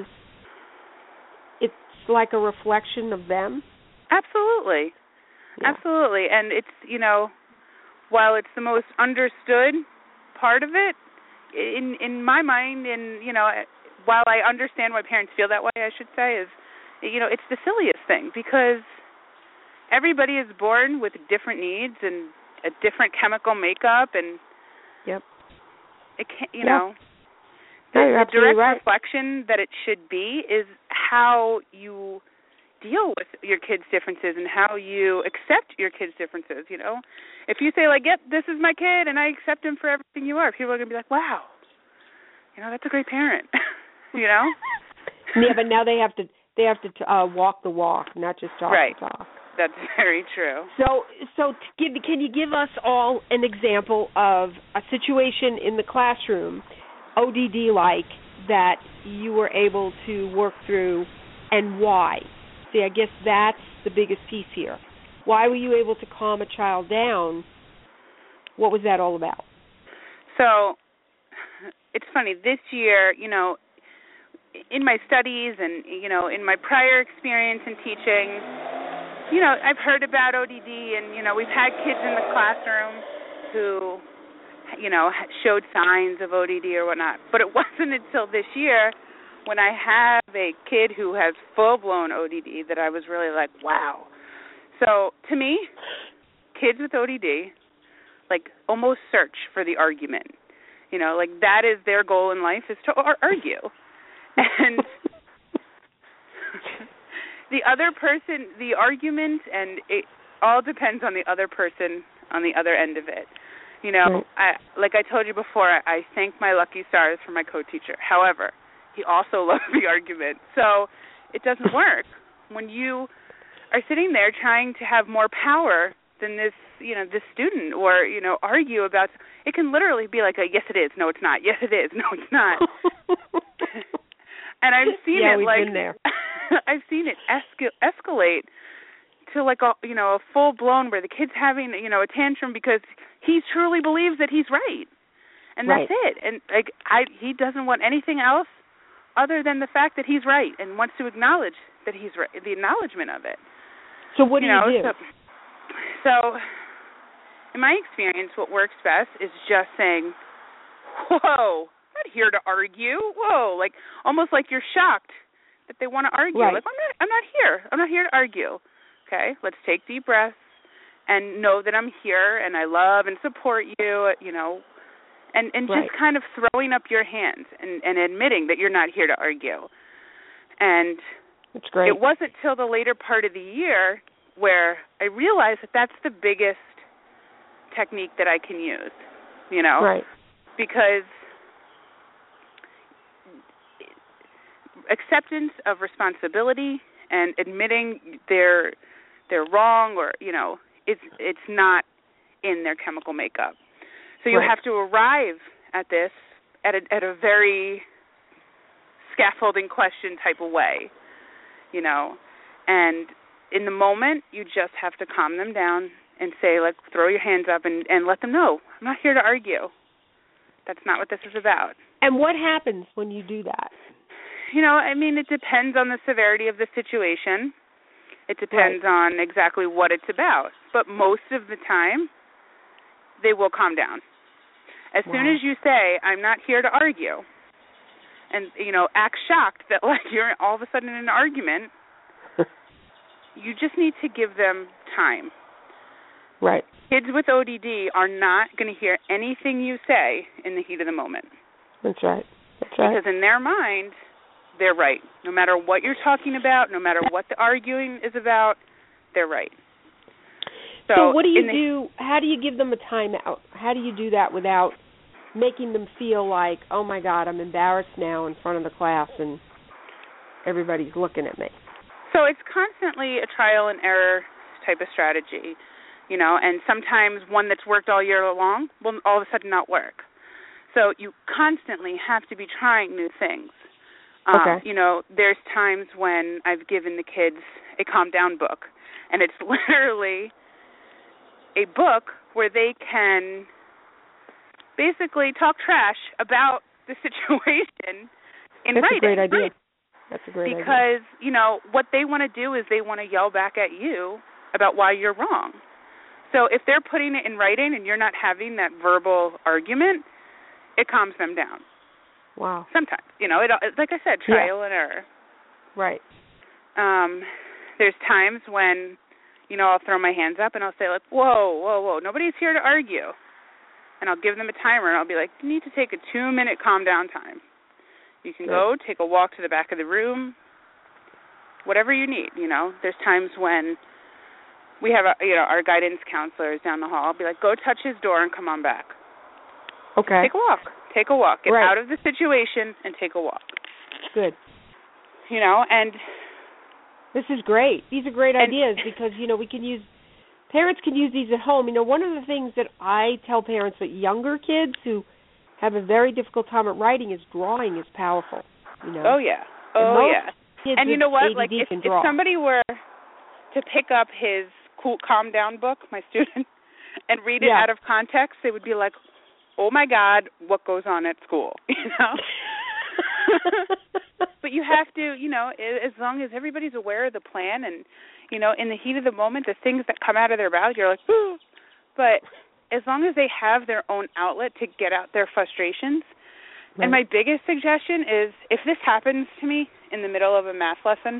it's like a reflection of them? Absolutely. Yeah. Absolutely. And it's, you know, while it's the most understood part of it, in in my mind, and, you know, while I understand why parents feel that way, I should say, is, you know, it's the silliest thing because everybody is born with different needs and a different chemical makeup, and yep. it can't, you yeah. know, no, the, you're the direct right. reflection that it should be is how you deal with your kids' differences and how you accept your kids' differences, you know. If you say, like, yep, this is my kid and I accept him for everything you are, people are going to be like, wow, you know, that's a great parent, you know. Yeah, but now they have to they have to uh, walk the walk, not just talk right. the talk. That's very true. So, so give, can you give us all an example of a situation in the classroom, O D D-like, that you were able to work through, and why? See, I guess that's the biggest piece here. Why were you able to calm a child down? What was that all about? So, it's funny. This year, you know, in my studies and, you know, in my prior experience in teaching, you know, I've heard about O D D, and, you know, we've had kids in the classroom who, you know, showed signs of O D D or whatnot. But it wasn't until this year when I have a kid who has full-blown O D D that I was really like, wow. So, to me, kids with O D D, like, almost search for the argument. You know, like, that is their goal in life, is to ar- argue. And the other person, the argument, and it all depends on the other person on the other end of it. You know, I, like I told you before, I thank my lucky stars for my co-teacher. However, he also loves the argument. So it doesn't work when you are sitting there trying to have more power than this, you know, this student, or, you know, argue about, it can literally be like a, yes, it is, no, it's not, yes, it is, no, it's not. And I've seen yeah, it, we've like, been there. I've seen it esca- escalate to, like, a, you know, a full-blown where the kid's having, you know, a tantrum because he truly believes that he's right. And that's right. it. And, like, I, he doesn't want anything else other than the fact that he's right and wants to acknowledge that he's right, the acknowledgement of it. So what do you, know, you do? So, so, in my experience, what works best is just saying, whoa, I'm not here to argue. Whoa, like almost like you're shocked that they want to argue. Right. Like, I'm not, I'm not here. I'm not here to argue. Okay, let's take deep breaths and know that I'm here and I love and support you, you know, and, and just right. kind of throwing up your hands and, and admitting that you're not here to argue. And that's great. It wasn't till the later part of the year where I realized that that's the biggest technique that I can use, you know, right. because acceptance of responsibility and admitting they're they're wrong, or, you know, it's it's not in their chemical makeup. So you right. have to arrive at this at a at a very scaffolding question type of way, you know. And in the moment, you just have to calm them down and say, like, throw your hands up and, and let them know, I'm not here to argue. That's not what this is about. And what happens when you do that? You know, I mean, it depends on the severity of the situation. It depends right. on exactly what it's about. But most of the time, they will calm down. As wow. soon as you say, I'm not here to argue, and, you know, act shocked that, like, you're all of a sudden in an argument, you just need to give them time. Right. Kids with O D D are not going to hear anything you say in the heat of the moment. That's right. That's right. Because in their mind, they're right. No matter what you're talking about, no matter what the arguing is about, they're right. So, so what do you the, do? How do you give them a timeout? How do you do that without making them feel like, oh, my God, I'm embarrassed now in front of the class and everybody's looking at me? So it's constantly a trial and error type of strategy, you know, and sometimes one that's worked all year long will all of a sudden not work. So you constantly have to be trying new things. Um, okay. You know, there's times when I've given the kids a calm down book, and it's literally a book where they can basically talk trash about the situation in That's writing. That's a great idea. Right? That's a great because, idea. Because, you know, what they want to do is they want to yell back at you about why you're wrong. So if they're putting it in writing and you're not having that verbal argument, it calms them down. Wow. Sometimes, you know, it, like I said, trial yeah. and error. Right. Um, there's times when, you know, I'll throw my hands up and I'll say, like, whoa, whoa, whoa, nobody's here to argue. And I'll give them a timer and I'll be like, you need to take a two-minute calm-down time. You can Good. go, take a walk to the back of the room, whatever you need, you know. There's times when we have, a, you know, our guidance counselors down the hall. I'll be like, go touch his door and come on back. Okay. Take a walk. Take a walk. Get right. out of the situation and take a walk. Good. You know, and... This is great. These are great ideas because, you know, we can use... Parents can use these at home. You know, one of the things that I tell parents with younger kids who have a very difficult time at writing is drawing is powerful. You know? Oh, yeah. Oh, yeah. And you know what? Like, if, if somebody were to pick up his cool, calm down book, my student, and read it yeah. out of context, they would be like, oh, my God, what goes on at school? You know? But you have to, you know, as long as everybody's aware of the plan and, you know, in the heat of the moment, the things that come out of their mouth, you're like, ooh. But as long as they have their own outlet to get out their frustrations. Right. And my biggest suggestion is if this happens to me in the middle of a math lesson,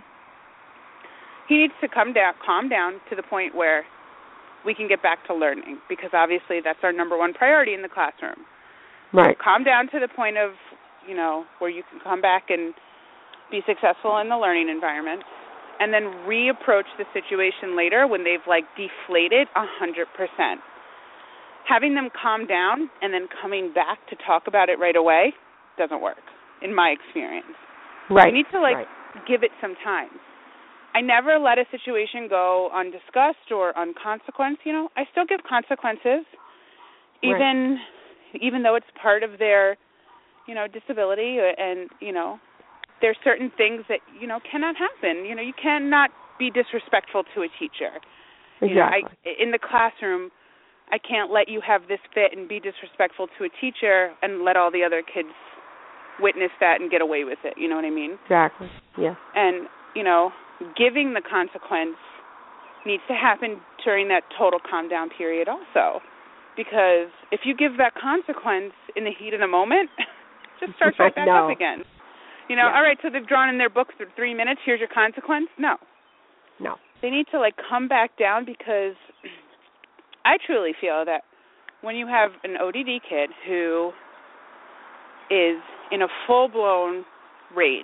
he needs to come down, calm down to the point where we can get back to learning because obviously that's our number one priority in the classroom. Right. So calm down to the point of, you know, where you can come back and be successful in the learning environment and then reapproach the situation later when they've, like, deflated one hundred percent. Having them calm down and then coming back to talk about it right away doesn't work, in my experience. Right. You need to, like, right. give it some time. I never let a situation go undiscussed or unconsequenced, you know. I still give consequences, even right. even though it's part of their, you know, disability and, you know, there's certain things that, you know, cannot happen. You know, you cannot be disrespectful to a teacher. Exactly. You know, I, in the classroom, I can't let you have this fit and be disrespectful to a teacher and let all the other kids witness that and get away with it. You know what I mean? Exactly, yeah. And, you know, giving the consequence needs to happen during that total calm down period also. Because if you give that consequence in the heat of the moment, just starts right back no. up again. You know, yeah. all right, so they've drawn in their books for three minutes, here's your consequence? No. No. They need to, like, come back down because I truly feel that when you have an O D D kid who is in a full-blown rage,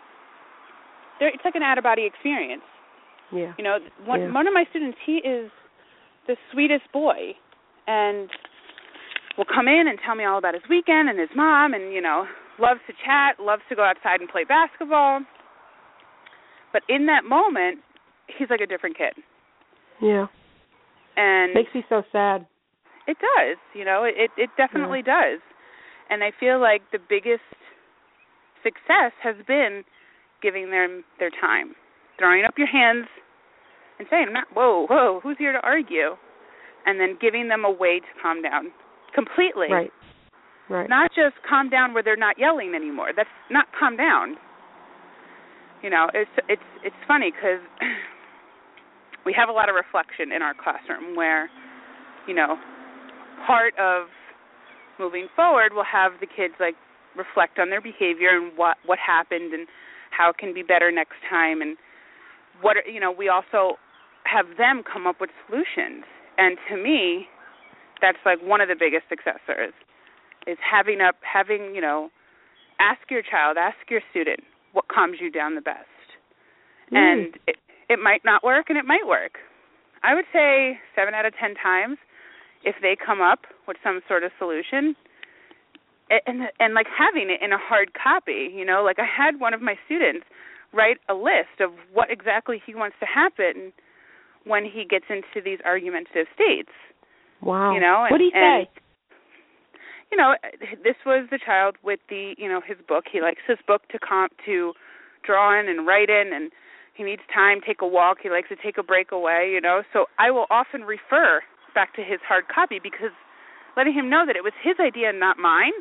it's like an out-of-body experience. Yeah. You know, one, yeah. one of my students, he is the sweetest boy and will come in and tell me all about his weekend and his mom and, you know, loves to chat, loves to go outside and play basketball. But in that moment, he's like a different kid. Yeah. And makes me so sad. It does, you know, it it definitely yeah. does. And I feel like the biggest success has been giving them their time, throwing up your hands and saying, not, whoa, whoa, who's here to argue? And then giving them a way to calm down completely. Right, right. Not just calm down where they're not yelling anymore. That's not calm down. You know, it's it's it's funny because we have a lot of reflection in our classroom where, you know, part of moving forward we'll have the kids like reflect on their behavior and what what happened and how it can be better next time, and what you know we also have them come up with solutions. And to me, that's like one of the biggest successors is having up having you know ask your child, ask your student what calms you down the best. Mm. And it, it might not work and it might work. I would say seven out of ten times if they come up with some sort of solution, and and like having it in a hard copy, you know, like I had one of my students write a list of what exactly he wants to happen when he gets into these argumentative states. Wow. You know, and, what do you and, say? You know, this was the child with the, you know, his book. He likes his book to comp to draw in and write in, and he needs time, take a walk. He likes to take a break away, you know. So I will often refer back to his hard copy because letting him know that it was his idea and not mine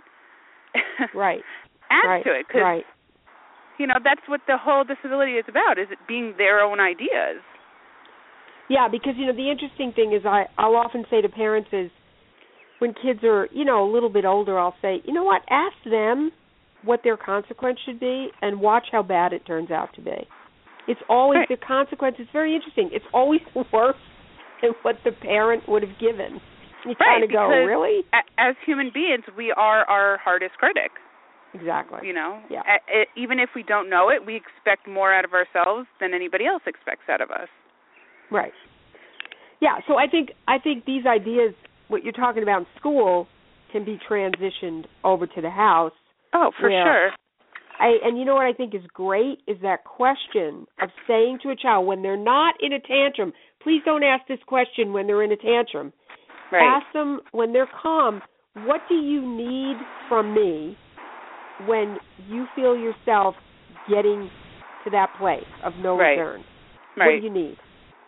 right. adds right. to it. Cause, right. you know, that's what the whole disability is about, is it being their own ideas. Yeah, because, you know, the interesting thing is I, I'll often say to parents is when kids are, you know, a little bit older, I'll say, you know what, ask them what their consequence should be and watch how bad it turns out to be. It's always right. the consequence. It's very interesting. It's always worse than what the parent would have given. You right, kind of go, really? As human beings, we are our hardest critic. Exactly. You know, yeah. a, a, even if we don't know it, we expect more out of ourselves than anybody else expects out of us. Right. Yeah, so I think I think these ideas, what you're talking about in school, can be transitioned over to the house. Oh, for sure. I, and you know what I think is great is that question of saying to a child when they're not in a tantrum, please don't ask this question when they're in a tantrum. Right. Ask them when they're calm, what do you need from me when you feel yourself getting to that place of no right. return? Right. What do you need?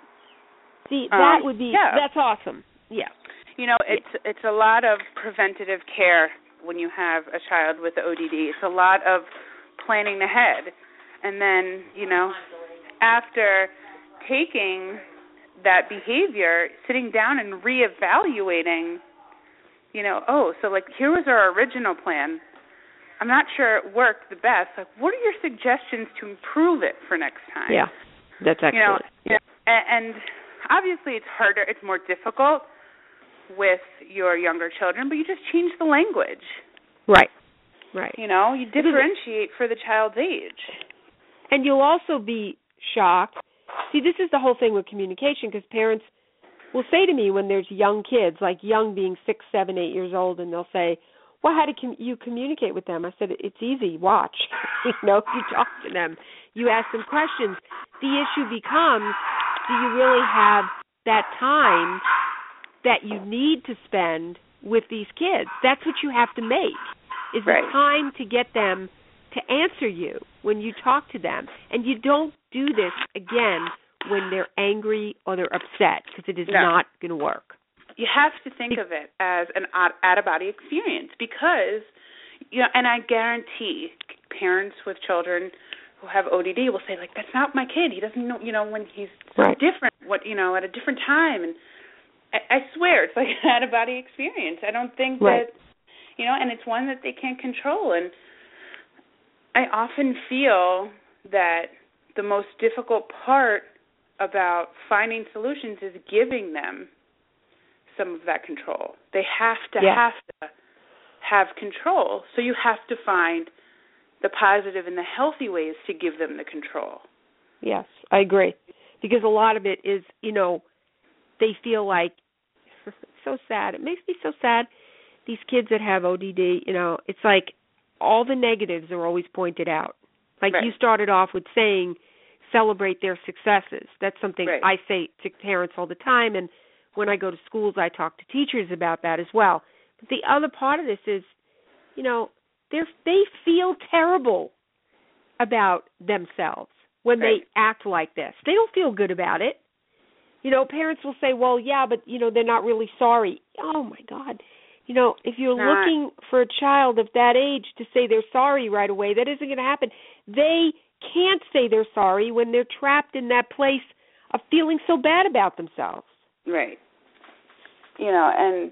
See, that um, would be, yeah. that's awesome. Yeah. You know, it's it's a lot of preventative care when you have a child with O D D. It's a lot of planning ahead. And then, you know, after taking that behavior, sitting down and reevaluating, you know, oh, so like here was our original plan. I'm not sure it worked the best. Like, what are your suggestions to improve it for next time? Yeah, that's excellent. You know, yeah. and, and obviously it's harder, it's more difficult with your younger children, but you just change the language. Right, right. You know, you differentiate for the child's age. And you'll also be shocked. See, this is the whole thing with communication, because parents will say to me when there's young kids, like young being six, seven, eight years old, and they'll say, well, how do com- you communicate with them? I said, it's easy. Watch. you know, you talk to them. You ask them questions. The issue becomes, do you really have that time that you need to spend with these kids? That's what you have to make, is right. the time to get them to answer you when you talk to them. And you don't do this, again, when they're angry or they're upset, because it is no. not going to work. You have to think of it as an out-of-body experience because, you know, and I guarantee parents with children who have O D D will say, like, that's not my kid. He doesn't know, you know, when he's so right. different, what, you know, at a different time. And I, I swear it's like an out-of-body experience. I don't think right. that, you know, and it's one that they can't control. And I often feel that the most difficult part about finding solutions is giving them some of that control. They have to yeah. have to have control. So you have to find the positive and the healthy ways to give them the control. Yes, I agree. Because a lot of it is, you know, they feel like, it's so sad. It makes me so sad. These kids that have O D D, you know, it's like all the negatives are always pointed out. Like right. you started off with saying, celebrate their successes. That's something right. I say to parents all the time, and when I go to schools, I talk to teachers about that as well. But the other part of this is, you know, they they feel terrible about themselves when right. they act like this. They don't feel good about it. You know, parents will say, well, yeah, but, you know, they're not really sorry. Oh, my God. You know, if you're not. looking for a child of that age to say they're sorry right away, that isn't going to happen. They can't say they're sorry when they're trapped in that place of feeling so bad about themselves. Right. You know, and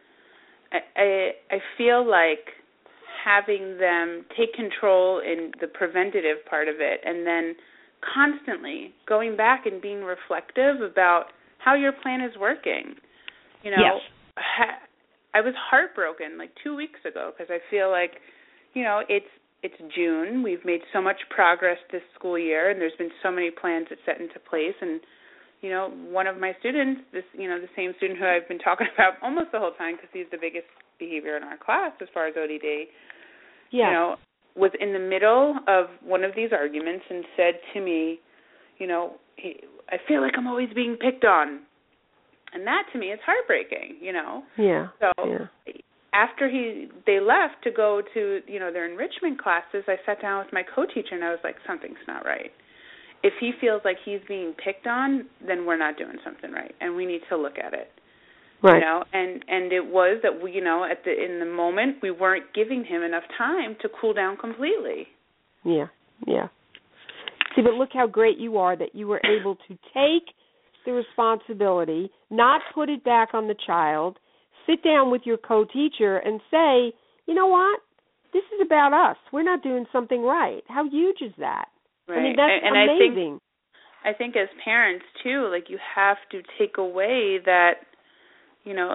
I, I, I feel like having them take control in the preventative part of it, and then constantly going back and being reflective about how your plan is working. You know, yes. ha- I was heartbroken like two weeks ago because I feel like, you know, it's it's June. We've made so much progress this school year, and there's been so many plans that set into place. And, you know, one of my students, this, you know, the same student who I've been talking about almost the whole time because he's the biggest behavior in our class as far as O D D, yeah. you know, was in the middle of one of these arguments and said to me, you know, he, I feel like I'm always being picked on. And that, to me, is heartbreaking, you know. Yeah. So yeah. after he they left to go to, you know, their enrichment classes, I sat down with my co-teacher and I was like, something's not right. If he feels like he's being picked on, then we're not doing something right, and we need to look at it. Right. You know, and, and it was that we, you know, at the in the moment we weren't giving him enough time to cool down completely. Yeah, yeah. See, but look how great you are that you were able to take the responsibility, not put it back on the child, sit down with your co-teacher and say, you know what, this is about us. We're not doing something right. How huge is that? Right. I mean, that's and, and amazing. I think, I think as parents, too, like you have to take away that, you know,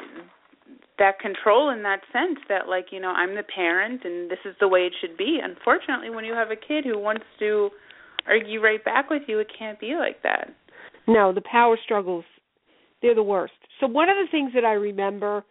that control in that sense that, like, you know, I'm the parent and this is the way it should be. Unfortunately, when you have a kid who wants to argue right back with you, it can't be like that. No, the power struggles, they're the worst. So one of the things that I remember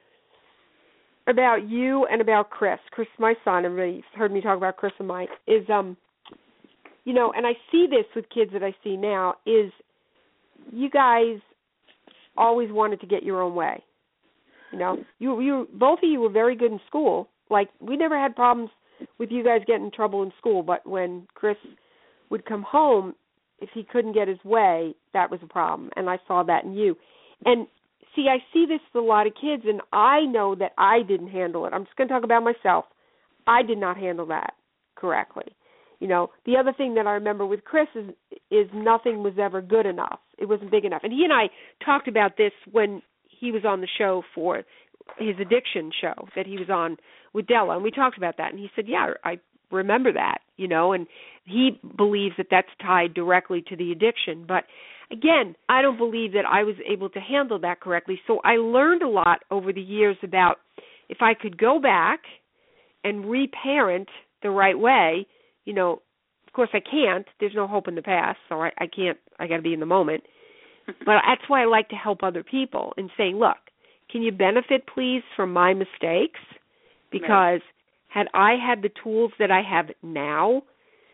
about you and about Chris, Chris, my son, everybody's heard me talk about Chris and Mike, is, um, you know, and I see this with kids that I see now, is you guys always wanted to get your own way. You know, you you both of you were very good in school. Like, we never had problems with you guys getting in trouble in school, but when Chris would come home, if he couldn't get his way, that was a problem, and I saw that in you. And, see, I see this with a lot of kids, and I know that I didn't handle it. I'm just going to talk about myself. I did not handle that correctly. You know, the other thing that I remember with Chris is is nothing was ever good enough. It wasn't big enough. And he and I talked about this when he was on the show for his addiction show that he was on with Della, and we talked about that. And he said, yeah, I remember that, you know, and he believes that that's tied directly to the addiction. But, again, I don't believe that I was able to handle that correctly. So I learned a lot over the years about if I could go back and reparent the right way. You know, of course I can't. There's no hope in the past, so I, I can't. I got to be in the moment. But that's why I like to help other people in saying, look, can you benefit, please, from my mistakes? Because right. had I had the tools that I have now,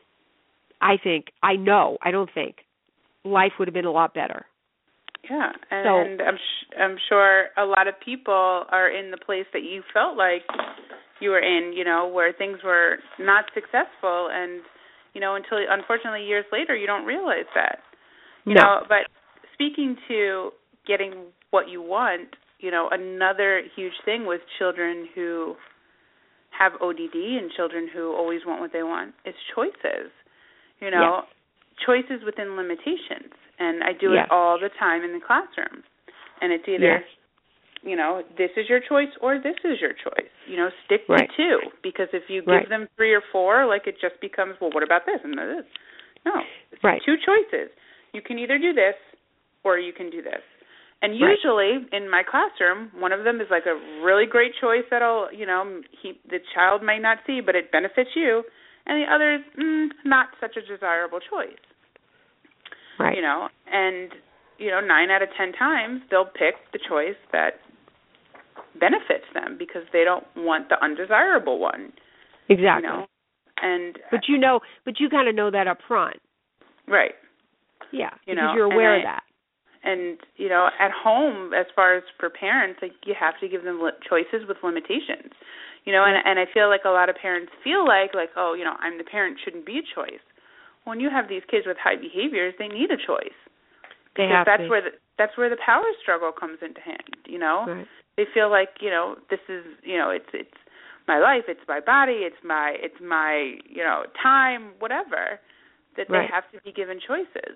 I think, I know, I don't think, life would have been a lot better. Yeah, and so, I'm sh- I'm sure a lot of people are in the place that you felt like you were in, you know, where things were not successful, and, you know, until, unfortunately, years later, you don't realize that. You no. know, but speaking to getting what you want, you know, another huge thing with children who have O D D and children who always want what they want is choices. You know, yes. choices within limitations. And I do yes. it all the time in the classroom. And it's either, yes. you know, this is your choice or this is your choice. You know, stick right. to two. Because if you give right. them three or four, like it just becomes, well, what about this and this? No, it's right. two choices. You can either do this or you can do this. And usually right. in my classroom, one of them is like a really great choice that'll, you know, he, the child might not see, but it benefits you. And the other is mm, not such a desirable choice. Right. You know, and, you know, nine out of ten times they'll pick the choice that benefits them because they don't want the undesirable one. Exactly. You know? And But you know, but you kind of know that up front. Right. Yeah, you because know, you're aware I, of that. And, you know, at home, as far as for parents, like you have to give them li- choices with limitations. You know, and and I feel like a lot of parents feel like, like, oh, you know, I'm the parent, shouldn't be a choice. When you have these kids with high behaviors, they need a choice. They because have that's to. where the that's where the power struggle comes into hand, you know? Right. They feel like, you know, this is, you know, it's it's my life, it's my body, it's my it's my, you know, time, whatever, that they Right. have to be given choices.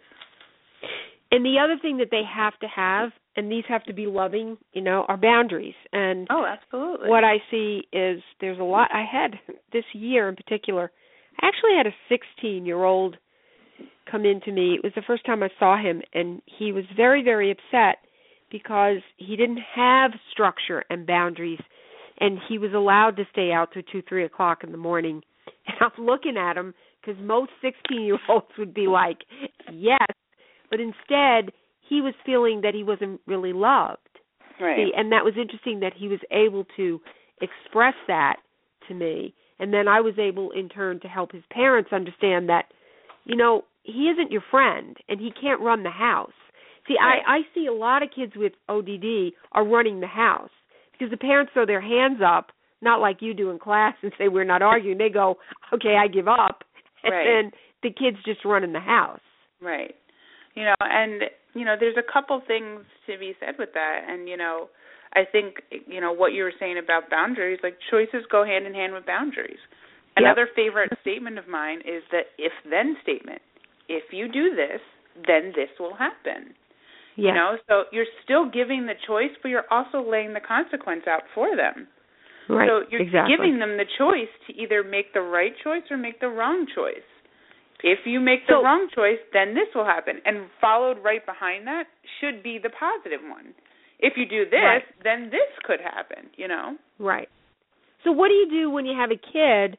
And the other thing that they have to have, and these have to be loving, you know, are boundaries. And Oh, absolutely. what I see is there's a lot. I had this year in particular, I actually had a sixteen-year-old come in to me. It was the first time I saw him, and he was very, very upset because he didn't have structure and boundaries, and he was allowed to stay out till two, three o'clock in the morning. And I'm looking at him because most sixteen-year-olds would be like, yes, but instead he was feeling that he wasn't really loved. Right. See, and that was interesting that he was able to express that to me. And then I was able, in turn, to help his parents understand that, you know, he isn't your friend and he can't run the house. See, right. I, I see a lot of kids with O D D are running the house because the parents throw their hands up, not like you do in class and say, we're not arguing. They go, okay, I give up. And right. then the kid's just running the house. Right. You know, and, you know, there's a couple things to be said with that. And, you know, I think, you know, what you were saying about boundaries, like choices go hand in hand with boundaries. Yep. Another favorite statement of mine is the if-then statement. If you do this, then this will happen. Yeah. You know, so you're still giving the choice, but you're also laying the consequence out for them. Right. So you're exactly. giving them the choice to either make the right choice or make the wrong choice. If you make the so, wrong choice, then this will happen. And followed right behind that should be the positive one. If you do this, right. then this could happen, you know? Right. So what do you do when you have a kid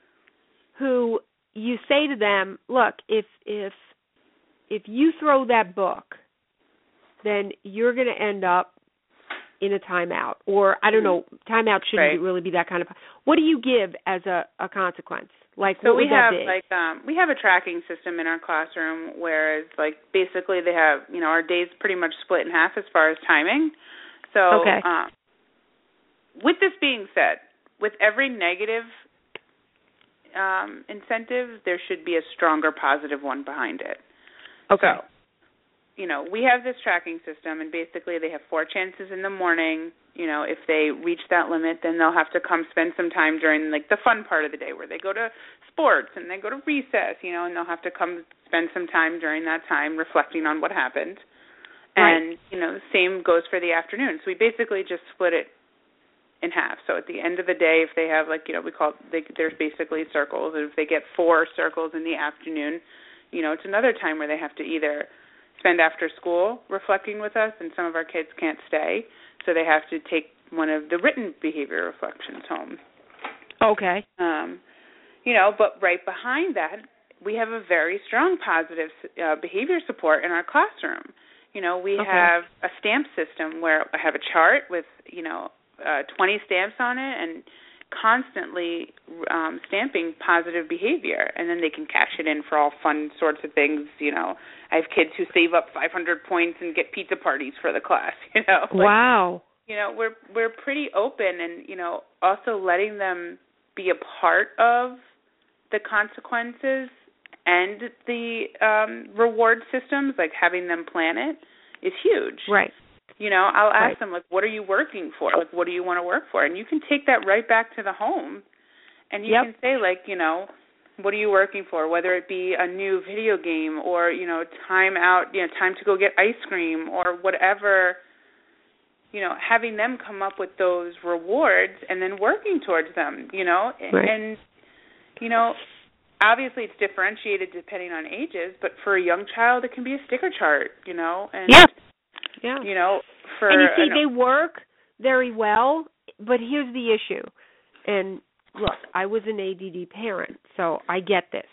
who you say to them, look, if if if you throw that book, then you're going to end up in a timeout. Or, I don't know, timeout shouldn't right. really be that kind of – what do you give as a, a consequence? Like, so what we would that have be? like um, we have a tracking system in our classroom, whereas like basically they have, you know, our days pretty much split in half as far as timing. So okay. um, with this being said, with every negative um, incentive, there should be a stronger positive one behind it. Okay. So, you know, we have this tracking system, and basically they have four chances in the morning. You know, if they reach that limit, then they'll have to come spend some time during, like, the fun part of the day where they go to sports and they go to recess, you know, and they'll have to come spend some time during that time reflecting on what happened. Right. And, you know, the same goes for the afternoon. So we basically just split it in half. So at the end of the day, if they have, like, you know, we call it, they, there's basically circles. And if they get four circles in the afternoon, you know, it's another time where they have to either spend after school reflecting with us, and some of our kids can't stay, so they have to take one of the written behavior reflections home. Okay. Um, you know, but right behind that, we have a very strong positive uh, behavior support in our classroom. You know, we okay. have a stamp system where I have a chart with, you know, uh, twenty stamps on it, and constantly um, stamping positive behavior, and then they can cash it in for all fun sorts of things. You know, I have kids who save up five hundred points and get pizza parties for the class. You know, like, wow. You know, we're we're pretty open, and you know, also letting them be a part of the consequences and the um, reward systems, like having them plan it, is huge. Right. You know, I'll ask right. them, like, what are you working for? Like, what do you want to work for? And you can take that right back to the home, and you yep. can say, like, you know, what are you working for? Whether it be a new video game or, you know, time out, you know, time to go get ice cream or whatever, you know, having them come up with those rewards and then working towards them, you know. Right. And, you know, obviously it's differentiated depending on ages, but for a young child it can be a sticker chart, you know. And, yeah. Yeah. You know, for and you see, an, they work very well, but here's the issue. And look, I was an A D D parent, so I get this.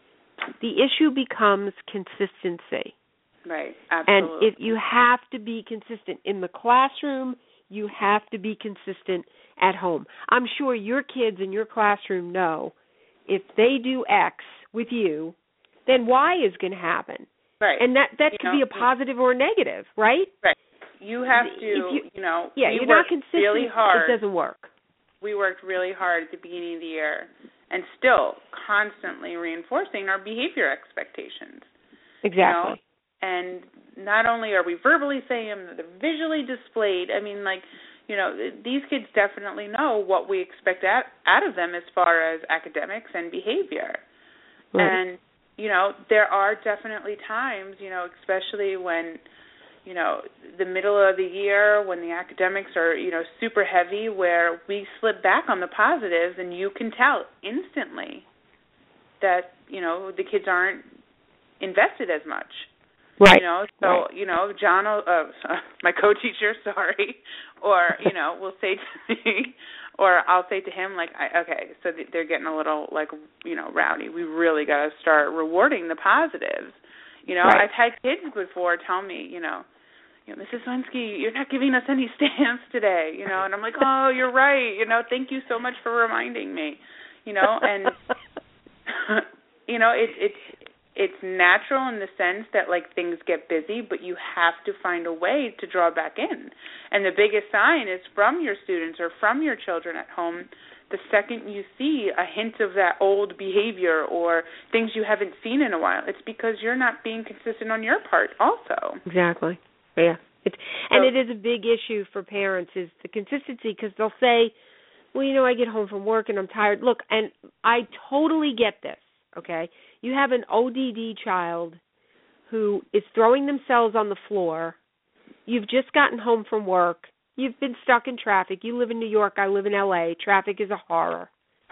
The issue becomes consistency. Right, absolutely. And if you have to be consistent in the classroom, you have to be consistent at home. I'm sure your kids in your classroom know if they do X with you, then Y is going to happen. Right. And that, that you could know, be a positive or a negative, right? Right. You have to, you, you know, yeah, we you're work not consistent, really hard. it doesn't work. we worked really hard at the beginning of the year and still constantly reinforcing our behavior expectations. Exactly. You know? And not only are we verbally saying them, they're visually displayed. I mean, like, you know, these kids definitely know what we expect at, out of them as far as academics and behavior. Right. And, you know, there are definitely times, you know, especially when, you know, the middle of the year when the academics are, you know, super heavy, where we slip back on the positives, and you can tell instantly that, you know, the kids aren't invested as much. Right. You know, so, right. you know, John, uh, my co-teacher, sorry, or, you know, will say to me, or I'll say to him, like, I, okay, so they're getting a little, like, you know, rowdy. We really got to start rewarding the positives. You know, right. I've had kids before tell me, you know, you know, Missus Wensky, you're not giving us any stamps today, you know, and I'm like, oh, you're right, you know, thank you so much for reminding me, you know, and, you know, it, it's, it's natural in the sense that, like, things get busy, but you have to find a way to draw back in. And the biggest sign is from your students or from your children at home. The second you see a hint of that old behavior or things you haven't seen in a while, it's because you're not being consistent on your part also. Exactly. Yeah. It's, and so, it is a big issue for parents is the consistency, because they'll say, well, you know, I get home from work and I'm tired. Look, and I totally get this, okay? You have an O D D child who is throwing themselves on the floor. You've just gotten home from work. You've been stuck in traffic. You live in New York. I live in L A. Traffic is a horror.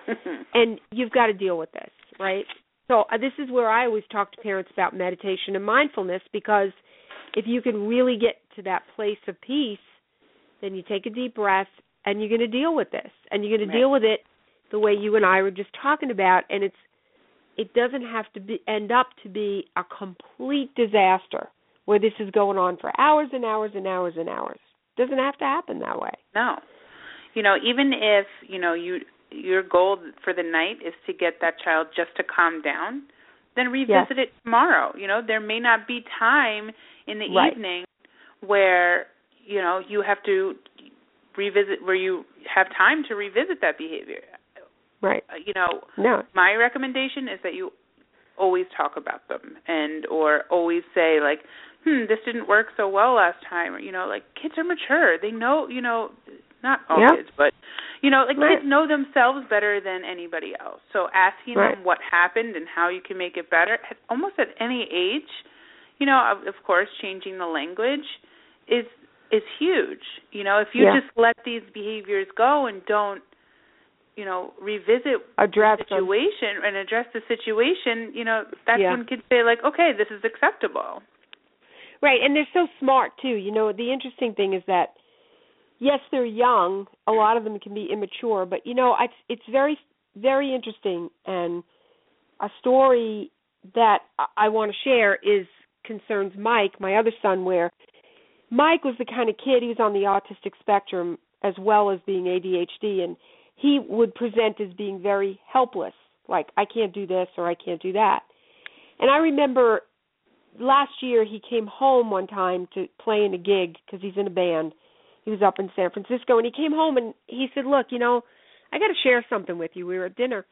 And you've got to deal with this, right? So uh, this is where I always talk to parents about meditation and mindfulness, because if you can really get to that place of peace, then you take a deep breath and you're going to deal with this. And you're going to deal with it the way you and I were just talking about, and it's it doesn't have to be, end up to be a complete disaster where this is going on for hours and hours and hours and hours. It doesn't have to happen that way. No. You know, even if, you know, you your goal for the night is to get that child just to calm down, then revisit yes. it tomorrow. You know, there may not be time in the right. evening where, you know, you have to revisit, where you have time to revisit that behavior. Right. Uh, you know, no. my recommendation is that you always talk about them, and or always say, like, hmm, this didn't work so well last time. Or, you know, like, kids are mature. They know, you know, not all yep. kids, but, you know, like right. kids know themselves better than anybody else. So asking right. them what happened and how you can make it better, at, almost at any age, you know, of, of course, changing the language is is huge. You know, if you yeah. just let these behaviors go and don't, you know, revisit address the situation them. and address the situation, you know, that's yeah. when kids say, like, okay, this is acceptable. Right, and they're so smart, too. You know, the interesting thing is that, yes, they're young. A lot of them can be immature, but, you know, it's, it's very, very interesting. And a story that I want to share is concerns Mike, my other son, where Mike was the kind of kid, he was on the autistic spectrum as well as being A D H D, and he would present as being very helpless, like, I can't do this or I can't do that. And I remember last year he came home one time to play in a gig because he's in a band. He was up in San Francisco, and he came home and he said, look, you know, I got to share something with you. We were at dinner.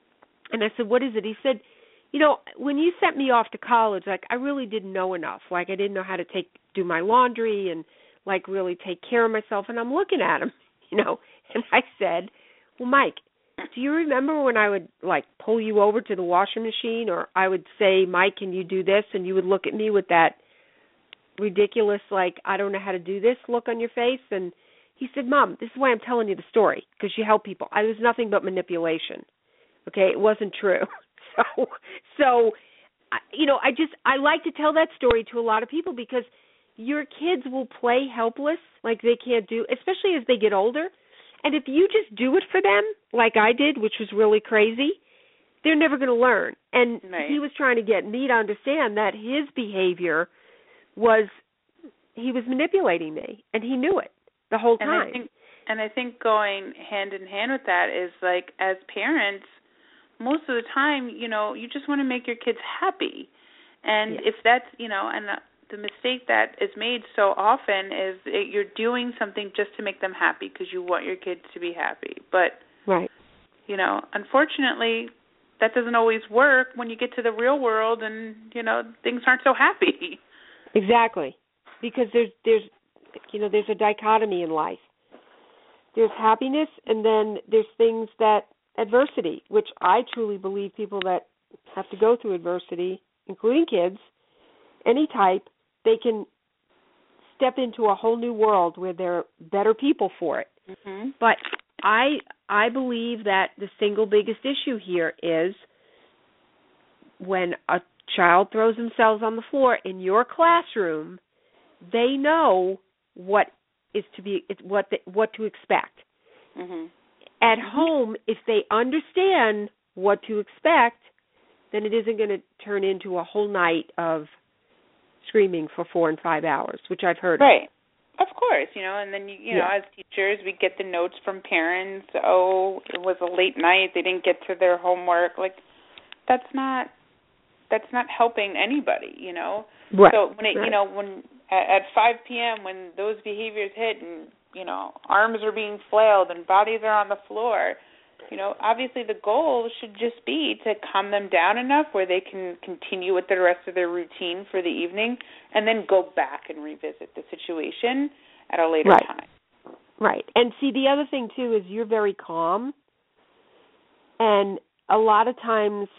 And I said, what is it? He said, you know, when you sent me off to college, like, I really didn't know enough. Like, I didn't know how to take do my laundry and, like, really take care of myself. And I'm looking at him, you know, and I said, well, Mike, do you remember when I would, like, pull you over to the washing machine, or I would say, Mike, can you do this? And you would look at me with that ridiculous, like, I don't know how to do this look on your face. And he said, Mom, this is why I'm telling you the story, because you help people. I was nothing but manipulation. Okay, it wasn't true. So, so, you know, I just, I like to tell that story to a lot of people, because your kids will play helpless, like they can't do, especially as they get older. And if you just do it for them, like I did, which was really crazy, they're never going to learn. And right. he was trying to get me to understand that his behavior was, he was manipulating me, and he knew it the whole time. And I think, and I think going hand in hand with that is, like, as parents, most of the time, you know, you just want to make your kids happy. And yes. if that's, you know, and uh, the mistake that is made so often is it, you're doing something just to make them happy because you want your kids to be happy. But, right. you know, unfortunately, that doesn't always work when you get to the real world and, you know, things aren't so happy. Exactly. Because there's, there's, you know, there's a dichotomy in life. There's happiness, and then there's things that, adversity, which I truly believe people that have to go through adversity, including kids, any type, they can step into a whole new world where they're better people for it. Mm-hmm. But I I believe that the single biggest issue here is when a child throws themselves on the floor in your classroom, they know what is to be what the, what to expect. Mm-hmm. At mm-hmm. home, if they understand what to expect, then it isn't going to turn into a whole night of screaming for four and five hours, which I've heard. Right. Of course, you know, and then, you, you know, yeah. as teachers, we get the notes from parents, oh, it was a late night, they didn't get to their homework. Like, that's not, that's not helping anybody, you know. Right. So, when it, right. you know, when at, at five p.m., when those behaviors hit and, you know, arms are being flailed and bodies are on the floor, you know, obviously the goal should just be to calm them down enough where they can continue with the rest of their routine for the evening and then go back and revisit the situation at a later right. time. Right. And see, the other thing, too, is you're very calm. And a lot of times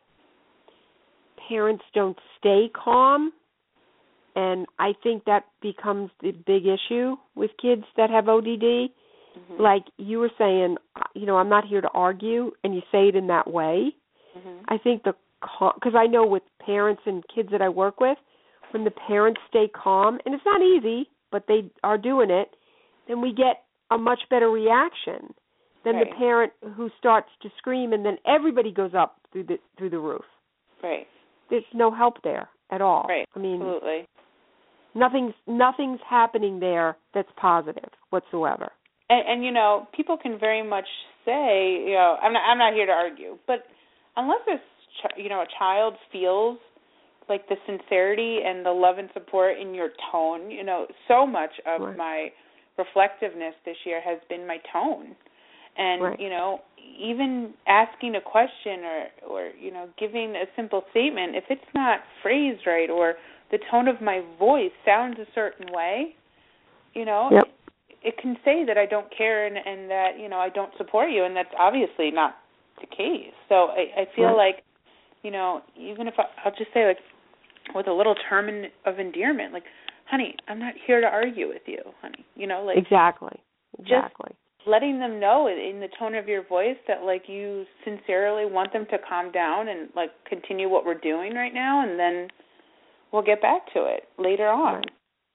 parents don't stay calm. And I think that becomes the big issue with kids that have O D D. Mm-hmm. Like you were saying, you know, I'm not here to argue, and you say it in that way. Mm-hmm. I think the, because I know with parents and kids that I work with, when the parents stay calm, and it's not easy, but they are doing it, then we get a much better reaction than right. the parent who starts to scream and then everybody goes up through the through the roof. Right. There's no help there at all. Right. I mean, absolutely. Nothing's nothing's happening there that's positive whatsoever. And, and you know, people can very much say, you know, I'm not, I'm not here to argue, but unless this, ch- you know, a child feels like the sincerity and the love and support in your tone, you know, so much of right. my reflectiveness this year has been my tone, and right. you know, even asking a question or, or you know, giving a simple statement, if it's not phrased right or the tone of my voice sounds a certain way, you know. Yep. It can say that I don't care and, and that, you know, I don't support you, and that's obviously not the case. So I, I feel right. like, you know, even if I, I'll just say, like, with a little term of endearment, like, honey, I'm not here to argue with you, honey. You know, like. Exactly. Exactly. Just letting them know in the tone of your voice that, like, you sincerely want them to calm down and, like, continue what we're doing right now, and then we'll get back to it later on. Right.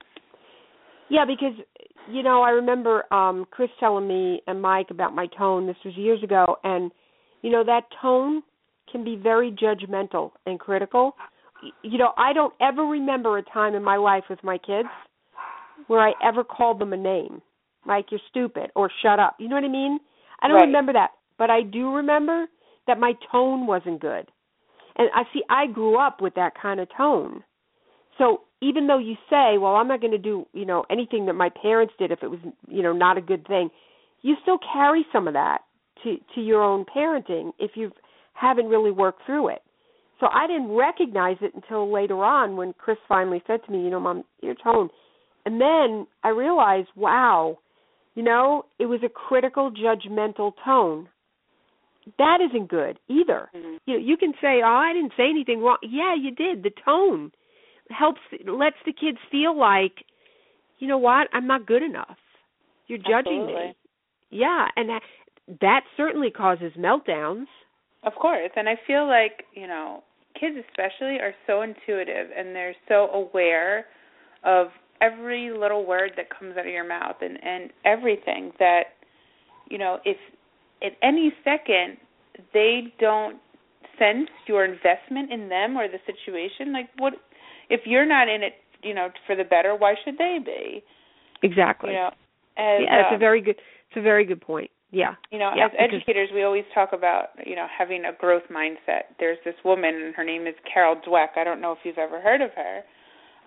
Yeah, because, you know, I remember um, Chris telling me and Mike about my tone. This was years ago. And, you know, that tone can be very judgmental and critical. You know, I don't ever remember a time in my life with my kids where I ever called them a name, like you're stupid or shut up. You know what I mean? I don't right. remember that. But I do remember that my tone wasn't good. And I see, I grew up with that kind of tone. So even though you say, well, I'm not going to do, you know, anything that my parents did if it was, you know, not a good thing, you still carry some of that to, to your own parenting if you haven't really worked through it. So I didn't recognize it until later on when Chris finally said to me, you know, Mom, your tone. And then I realized, wow, you know, it was a critical, judgmental tone. That isn't good either. Mm-hmm. You know, you can say, oh, I didn't say anything wrong. Yeah, you did. The tone helps, lets the kids feel like, you know what, I'm not good enough. You're judging Absolutely. me. Yeah, and that, that certainly causes meltdowns. Of course, and I feel like, you know, kids especially are so intuitive and they're so aware of every little word that comes out of your mouth and, and everything that, you know, if at any second they don't sense your investment in them or the situation, like what, if you're not in it, you know, for the better, why should they be? Exactly. You know, as, yeah, that's uh, a very good, it's a very good point. Yeah. You know, yeah, as educators, we always talk about, you know, having a growth mindset. There's this woman, and her name is Carol Dweck. I don't know if you've ever heard of her.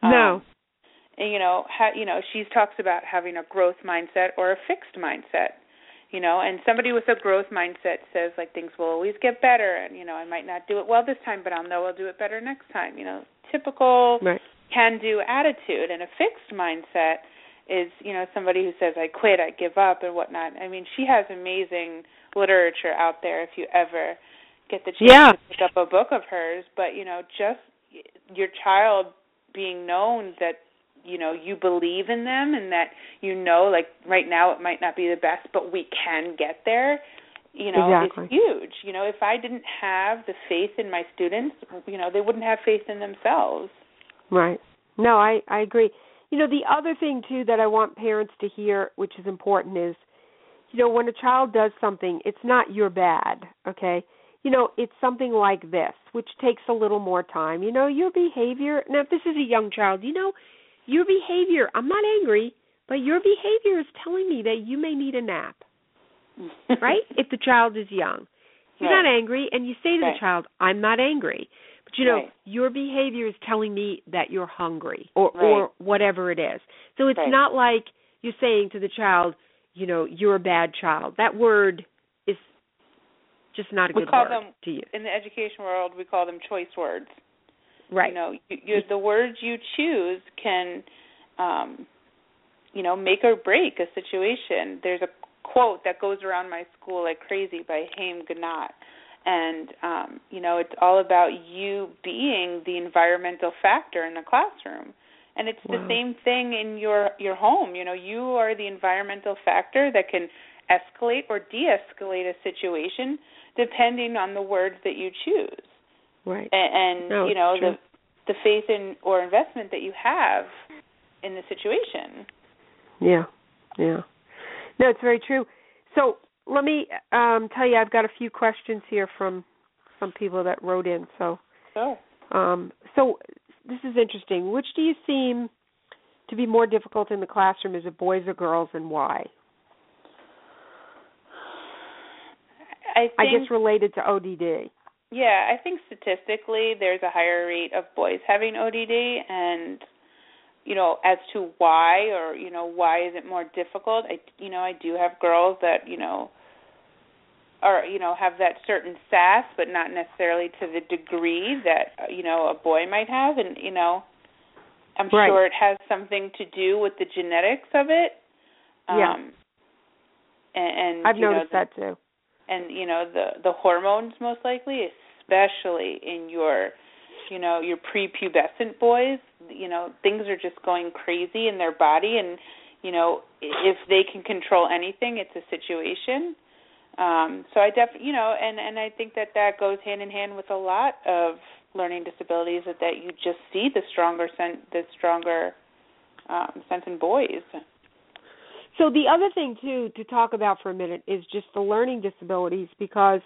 No. Um, and, you know, ha, you know, she talks about having a growth mindset or a fixed mindset. You know, and somebody with a growth mindset says, like, things will always get better, and, you know, I might not do it well this time, but I'll know I'll do it better next time. You know, typical right. can-do attitude. And a fixed mindset is, you know, somebody who says, I quit, I give up, and whatnot. I mean, she has amazing literature out there if you ever get the chance yeah. to pick up a book of hers. But, you know, just your child being known that, you know, you believe in them and that, you know, like right now it might not be the best, but we can get there, you know, exactly. is huge. You know, if I didn't have the faith in my students, you know, they wouldn't have faith in themselves. Right. No, I, I agree. You know, the other thing, too, that I want parents to hear, which is important, is, you know, when a child does something, it's not your bad, okay? You know, it's something like this, which takes a little more time. You know, your behavior, now if this is a young child, you know, your behavior, I'm not angry, but your behavior is telling me that you may need a nap, right? If the child is young. You're right. not angry, and you say to right. the child, I'm not angry. But, you know, right. your behavior is telling me that you're hungry or, right. or whatever it is. So it's right. not like you're saying to the child, you know, you're a bad child. That word is just not a we good call word them, to use. In the education world, we call them choice words. Right. You know, you, you, the words you choose can, um, you know, make or break a situation. There's a quote that goes around my school like crazy by Haim Ginott. And, um, you know, it's all about you being the environmental factor in the classroom. And it's wow. the same thing in your, your home. You know, you are the environmental factor that can escalate or de-escalate a situation depending on the words that you choose. Right. And, and no, you know, true. the the faith in or investment that you have in the situation. Yeah, yeah. No, it's very true. So let me um, tell you, I've got a few questions here from some people that wrote in. So, Sure. um, so this is interesting. Which do you seem to be more difficult in the classroom? Is it boys or girls, and why? I, think, I guess related to O D D. Yeah, I think statistically there's a higher rate of boys having O D D, and you know, as to why or you know why is it more difficult? I you know I do have girls that you know are you know have that certain sass, but not necessarily to the degree that you know a boy might have, and you know I'm right. sure it has something to do with the genetics of it. Yeah, um, and, and I've you know, noticed the, that too. And you know the the hormones most likely, especially in your, you know, your prepubescent boys. You know, things are just going crazy in their body, and you know, if they can control anything, it's a situation. Um, so I definitely, you know, and, and I think that that goes hand in hand with a lot of learning disabilities. That, that you just see the stronger sen- the stronger um, sense in boys. So the other thing, too, to talk about for a minute is just the learning disabilities, because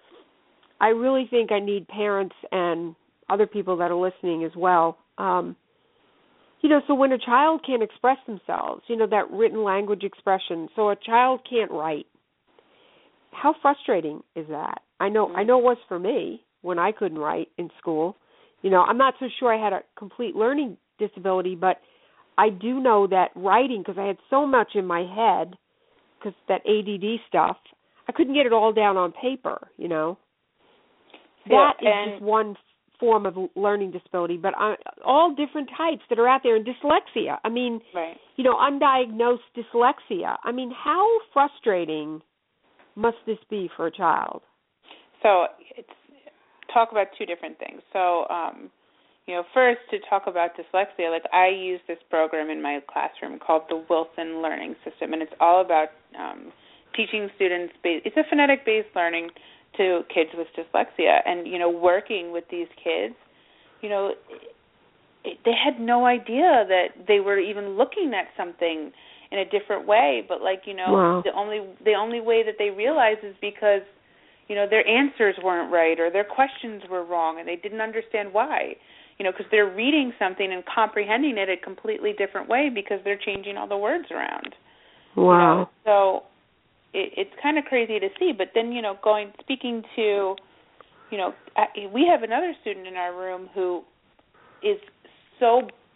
I really think I need parents and other people that are listening as well. Um, you know, so when a child can't express themselves, you know, that written language expression, so a child can't write, how frustrating is that? I know, I know it was for me when I couldn't write in school. You know, I'm not so sure I had a complete learning disability, but I do know that writing, because I had so much in my head, because that A D D stuff, I couldn't get it all down on paper, you know. That yeah, is just one form of learning disability, but uh, all different types that are out there. And dyslexia, I mean, right. you know, undiagnosed dyslexia. I mean, how frustrating must this be for a child? So it's talk about two different things. So, um, you know, first to talk about dyslexia, like I use this program in my classroom called the Wilson Learning System, and it's all about um, teaching students. It's a phonetic-based learning to kids with dyslexia, and you know, working with these kids, you know, it, they had no idea that they were even looking at something in a different way. But like you know, wow. the only the only way that they realized is because you know their answers weren't right or their questions were wrong, and they didn't understand why. You know, because they're reading something and comprehending it a completely different way because they're changing all the words around. Wow. You know? So it, it's kind of crazy to see. But then, you know, going speaking to, you know, we have another student in our room who is so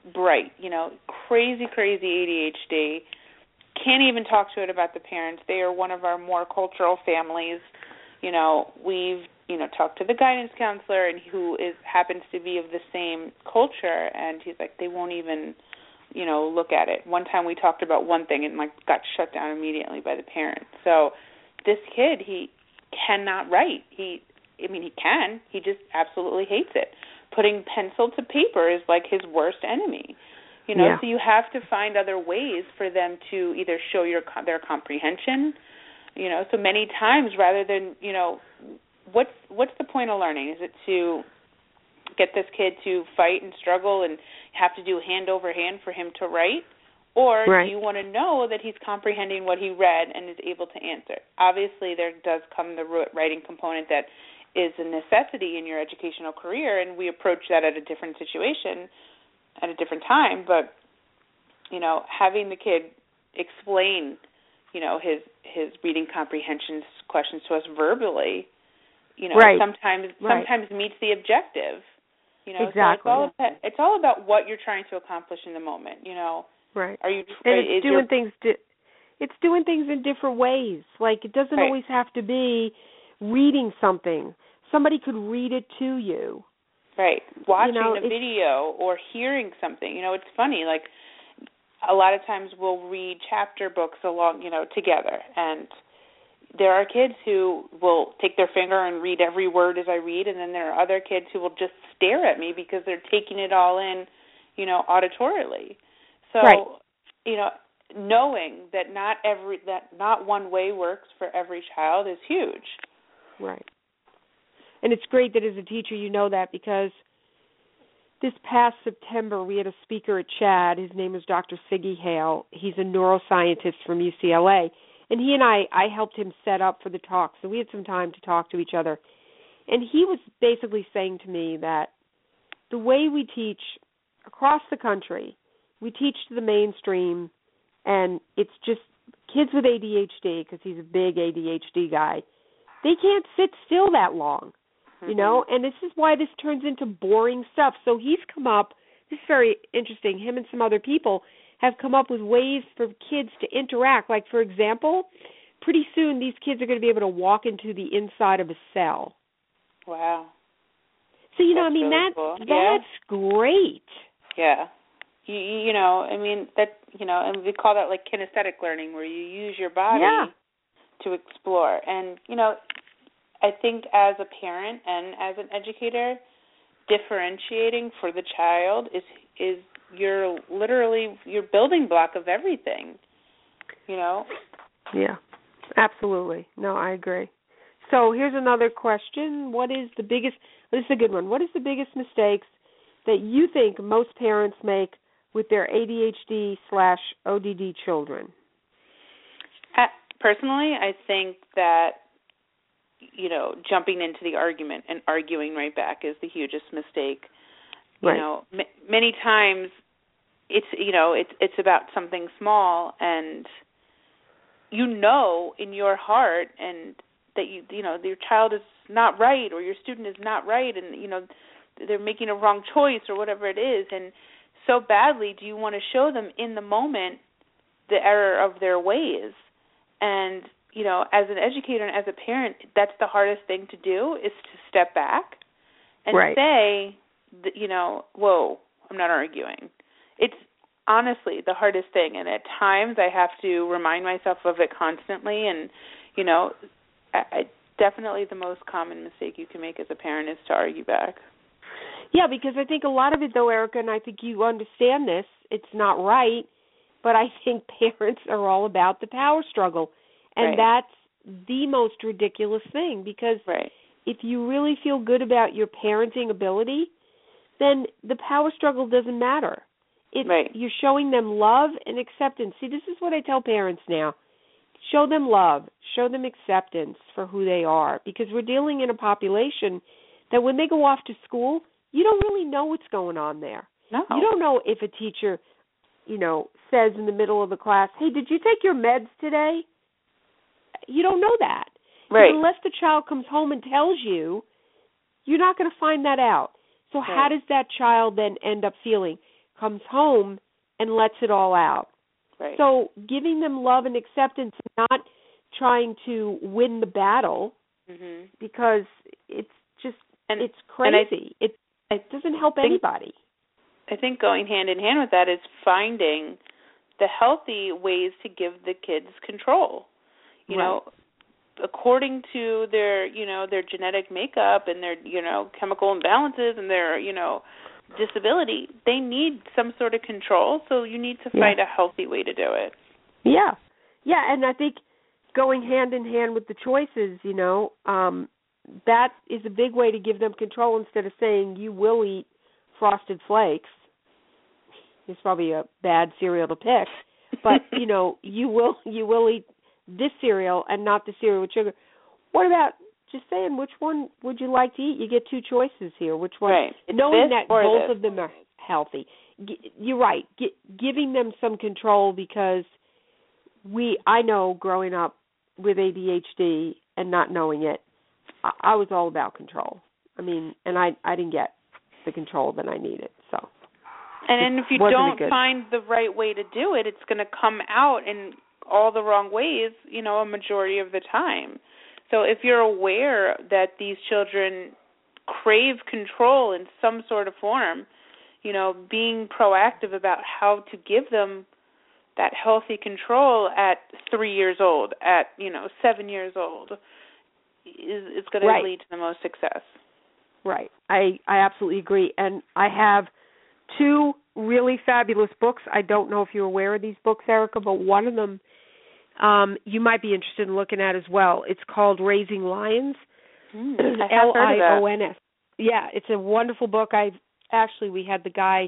bright, you know, crazy, crazy A D H D. Can't even talk to it about the parents. They are one of our more cultural families. You know, we've, you know, talked to the guidance counselor, and who is happens to be of the same culture, and he's like, they won't even, you know, look at it. One time we talked about one thing and, like, got shut down immediately by the parents. So this kid, he cannot write. He, I mean, he can. He just absolutely hates it. Putting pencil to paper is like his worst enemy. You know, yeah. so you have to find other ways for them to either show your their comprehension. You know, so many times rather than, you know, what's what's the point of learning? Is it to get this kid to fight and struggle and have to do hand over hand for him to write? Or right. do you want to know that he's comprehending what he read and is able to answer? Obviously, there does come the writing component that is a necessity in your educational career, and we approach that at a different situation at a different time. But, you know, having the kid explain, you know, his his reading comprehension questions to us verbally, you know, right. sometimes right. sometimes meets the objective. You know, exactly. so it's all about, it's all about what you're trying to accomplish in the moment. You know, right? Are you? And it's is doing your, things. Di- it's doing things in different ways. Like, it doesn't right. always have to be reading something. Somebody could read it to you. Right. Watching you know, a video or hearing something. You know, it's funny. Like, a lot of times we'll read chapter books along, you know, together, and there are kids who will take their finger and read every word as I read, and then there are other kids who will just stare at me because they're taking it all in, you know, auditorily. So, right. you know, knowing that not every that not one way works for every child is huge. Right. And it's great that as a teacher you know that, because this past September we had a speaker at CHAD. His name is Doctor Siggy Hale. He's a neuroscientist from U C L A. And he and I, I helped him set up for the talk, so we had some time to talk to each other. And he was basically saying to me that the way we teach across the country, we teach to the mainstream, and it's just kids with A D H D, because he's a big A D H D guy, they can't sit still that long, mm-hmm. you know, and this is why this turns into boring stuff. So he's come up, this is very interesting, him and some other people have come up with ways for kids to interact. Like, for example, pretty soon these kids are going to be able to walk into the inside of a cell. Wow. So, you that's know, I mean, really that, cool. that's yeah. great. Yeah. You, you know, I mean, that, you know, and we call that like kinesthetic learning, where you use your body yeah. to explore. And, you know, I think as a parent and as an educator, differentiating for the child is is your literally your building block of everything, you know? Yeah, absolutely. No, I agree. So here's another question. What is the biggest, this is a good one, what is the biggest mistakes that you think most parents make with their A D H D slash O D D children? Uh, personally, I think that, you know, jumping into the argument and arguing right back is the hugest mistake. You right. know, m- many times it's, you know, it's it's about something small, and you know in your heart and that you you know your child is not right, or your student is not right, and you know they're making a wrong choice or whatever it is, and so badly do you want to show them in the moment the error of their ways. And you know, as an educator and as a parent, that's the hardest thing to do, is to step back and right. say, that, you know, whoa, I'm not arguing. It's honestly the hardest thing, and at times I have to remind myself of it constantly. And you know, I, I, definitely the most common mistake you can make as a parent is to argue back. Yeah, because I think a lot of it, though, Erica, and I think you understand this, it's not right, but I think parents are all about the power struggle. And right. that's the most ridiculous thing, because right. if you really feel good about your parenting ability, then the power struggle doesn't matter. It's, right. You're showing them love and acceptance. See, this is what I tell parents now. Show them love. Show them acceptance for who they are, because we're dealing in a population that when they go off to school, you don't really know what's going on there. No. You don't know if a teacher, you know, says in the middle of the class, hey, did you take your meds today? You don't know that. Right. Unless the child comes home and tells you, you're not going to find that out. So right. how does that child then end up feeling? comes home and lets it all out. Right. So giving them love and acceptance, not trying to win the battle, mm-hmm. because it's just and, it's crazy. I, it it doesn't help think, anybody. I think going hand in hand with that is finding the healthy ways to give the kids control. You right. know, according to their, you know, their genetic makeup and their, you know, chemical imbalances and their, you know, disability, they need some sort of control, so you need to find yeah. a healthy way to do it. Yeah. Yeah, and I think going hand in hand with the choices, you know, um, that is a big way to give them control instead of saying you will eat Frosted Flakes. It's probably a bad cereal to pick, but, you know, you will you will eat this cereal and not the cereal with sugar. What about just saying which one would you like to eat? You get two choices here. Which one? Right. It's knowing that both this. of them are healthy. G- you're right. G- giving them some control, because we, I know growing up with A D H D and not knowing it, I, I was all about control. I mean, and I I didn't get the control that I needed. So. And then if you don't find the right way to do it, it's going to come out in all the wrong ways, you know, a majority of the time. So if you're aware that these children crave control in some sort of form, you know, being proactive about how to give them that healthy control at three years old, at, you know, seven years old, is, is going right. to lead to the most success. Right. I, I absolutely agree. And I have two really fabulous books. I don't know if you're aware of these books, Erica, but one of them um, you might be interested in looking at as well. It's called Raising Lions, mm, L I O N S. Yeah, it's a wonderful book. I actually, we had the guy,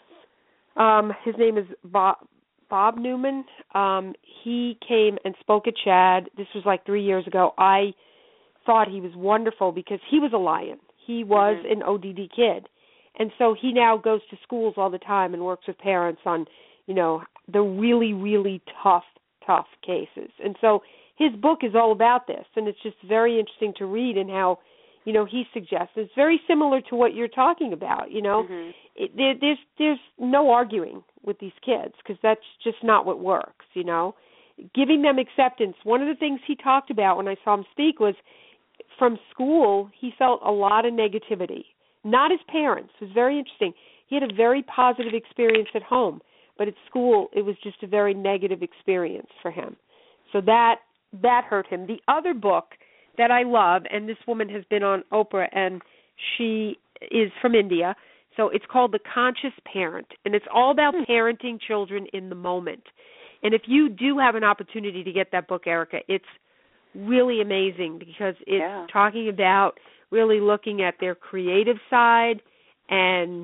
um, his name is Bob, Bob Newman. Um, he came and spoke at Chad. This was like three years ago. I thought he was wonderful because he was a lion. He was mm-hmm. an O D D kid. And so he now goes to schools all the time and works with parents on, you know, the really, really tough, tough cases. And so his book is all about this, and it's just very interesting to read and how, you know, he suggests. It's very similar to what you're talking about, you know. Mm-hmm. It, there, there's there's no arguing with these kids because that's just not what works, you know. Giving them acceptance. One of the things he talked about when I saw him speak was from school he felt a lot of negativity. Not his parents. It was very interesting. He had a very positive experience at home, but at school it was just a very negative experience for him. So that that hurt him. The other book that I love, and this woman has been on Oprah, and she is from India, so it's called The Conscious Parent, and it's all about parenting children in the moment. And if you do have an opportunity to get that book, Erica, it's really amazing because it's yeah. talking about really looking at their creative side and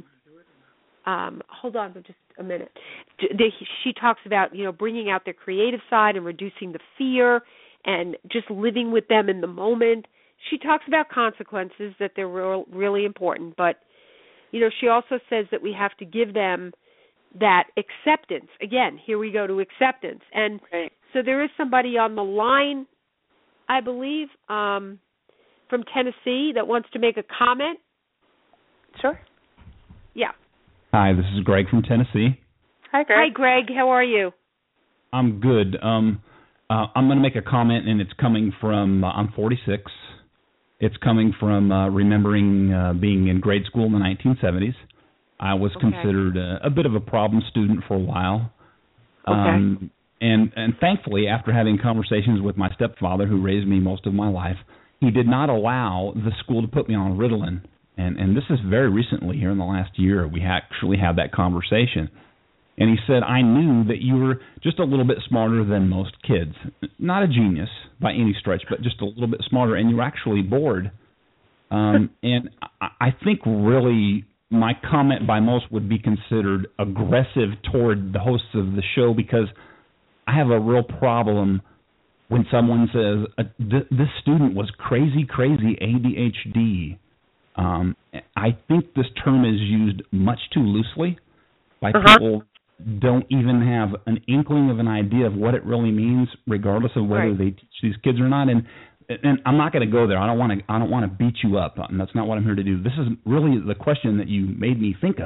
um, hold on for just a minute. They, she talks about, you know, bringing out their creative side and reducing the fear and just living with them in the moment. She talks about consequences, that they're real, really important, but, you know, she also says that we have to give them that acceptance. Again, here we go to acceptance. And right. so there is somebody on the line, I believe, um, from Tennessee that wants to make a comment. Sure. Yeah. Hi, this is Greg from Tennessee. Hi, Greg. Hi, Greg. How are you? I'm good. Um, uh, I'm going to make a comment, and it's coming from, uh, I'm forty-six. It's coming from uh, remembering uh, being in grade school in the nineteen seventies. I was okay. considered a, a bit of a problem student for a while. Okay. Um, and, and thankfully, after having conversations with my stepfather, who raised me most of my life, he did not allow the school to put me on Ritalin. And, and this is very recently, here in the last year, we actually had that conversation. And he said, I knew that you were just a little bit smarter than most kids. Not a genius by any stretch, but just a little bit smarter, and you were actually bored. Um, and I, I think really my comment by most would be considered aggressive toward the hosts of the show, because I have a real problem when someone says, uh, th- this student was crazy, crazy A D H D. Um, I think this term is used much too loosely by uh-huh. people who don't even have an inkling of an idea of what it really means, regardless of whether right. they teach these kids or not. And and I'm not going to go there. I don't want to. I don't want to beat you up. And that's not what I'm here to do. This is really the question that you made me think of.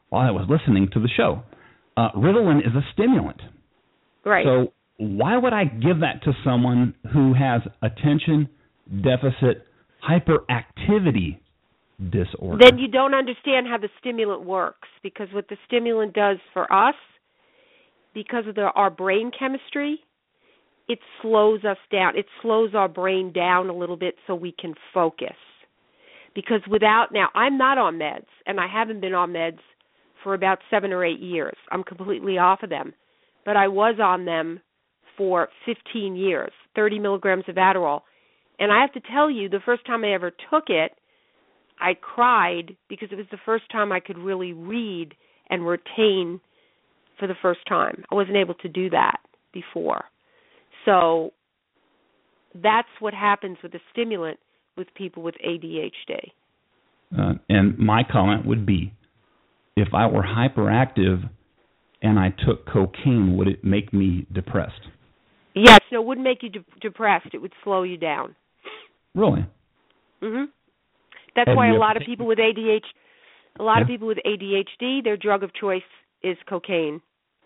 while I was listening to the show. Uh, Ritalin is a stimulant. Right. So why would I give that to someone who has attention deficit hyperactivity disorder? Then you don't understand how the stimulant works, because what the stimulant does for us, because of the, our brain chemistry, it slows us down. It slows our brain down a little bit so we can focus. Because without, now, I'm not on meds, and I haven't been on meds for about seven or eight years. I'm completely off of them. But I was on them for fifteen years, thirty milligrams of Adderall. And I have to tell you, the first time I ever took it, I cried because it was the first time I could really read and retain for the first time. I wasn't able to do that before. So that's what happens with a stimulant with people with A D H D. Uh, and my comment would be, if I were hyperactive and I took cocaine, would it make me depressed? Yes, no, it wouldn't make you de- depressed. It would slow you down. Really? Mhm. That's Have why you a lot ever of people with A D H D, a lot Yeah. of people with A D H D, their drug of choice is cocaine.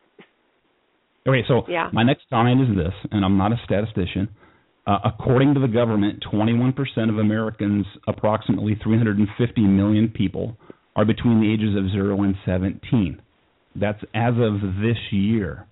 Okay, so Yeah. my next comment is this, and I'm not a statistician. Uh, according to the government, twenty-one percent of Americans, approximately three hundred fifty million people, are between the ages of zero and seventeen. That's as of this year.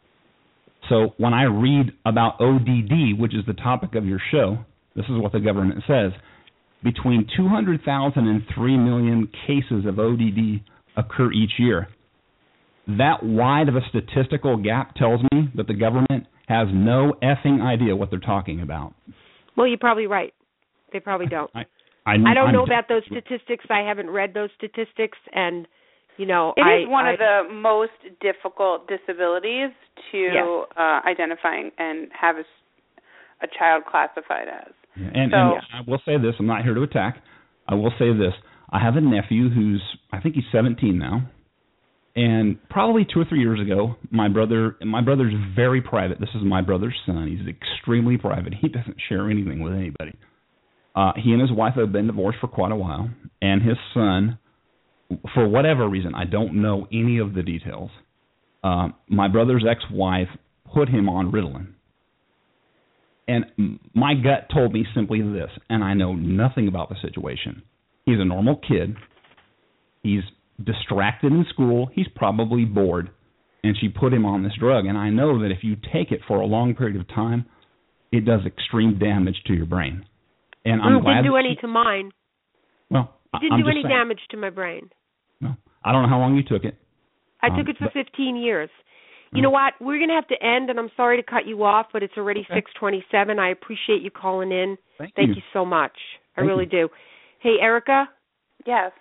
So when I read about O D D, which is the topic of your show, this is what the government says. Between two hundred thousand and three million cases of O D D occur each year. That wide of a statistical gap tells me that the government has no effing idea what they're talking about. Well, you're probably right. They probably don't. I, I, I don't I'm know about those statistics. I haven't read those statistics, and you know, It I, is one I, of the most difficult disabilities to Yes. uh, identifying and have a, a child classified as. Yeah, and, So- and I will say this. I'm not here to attack. I will say this. I have a nephew who's, I think he's seventeen now. And probably two or three years ago, my brother, my brother's very private. This is my brother's son. He's extremely private. He doesn't share anything with anybody. Uh, he and his wife have been divorced for quite a while. And his son, for whatever reason, I don't know any of the details, uh, my brother's ex-wife put him on Ritalin. And my gut told me simply this, and I know nothing about the situation. He's a normal kid. He's distracted in school. He's probably bored. And she put him on this drug. And I know that if you take it for a long period of time, it does extreme damage to your brain. And I'm well, it glad didn't do that any she, to mine. Well, It didn't I'm do just any saying. damage to my brain. No, I don't know how long you took it. I Um, took it for but- fifteen years. You Mm. know what? We're going to have to end, and I'm sorry to cut you off, but it's already Okay. six twenty-seven. I appreciate you calling in. Thank, Thank you. you so much. I Thank really you. do. Hey, Erica, Yes.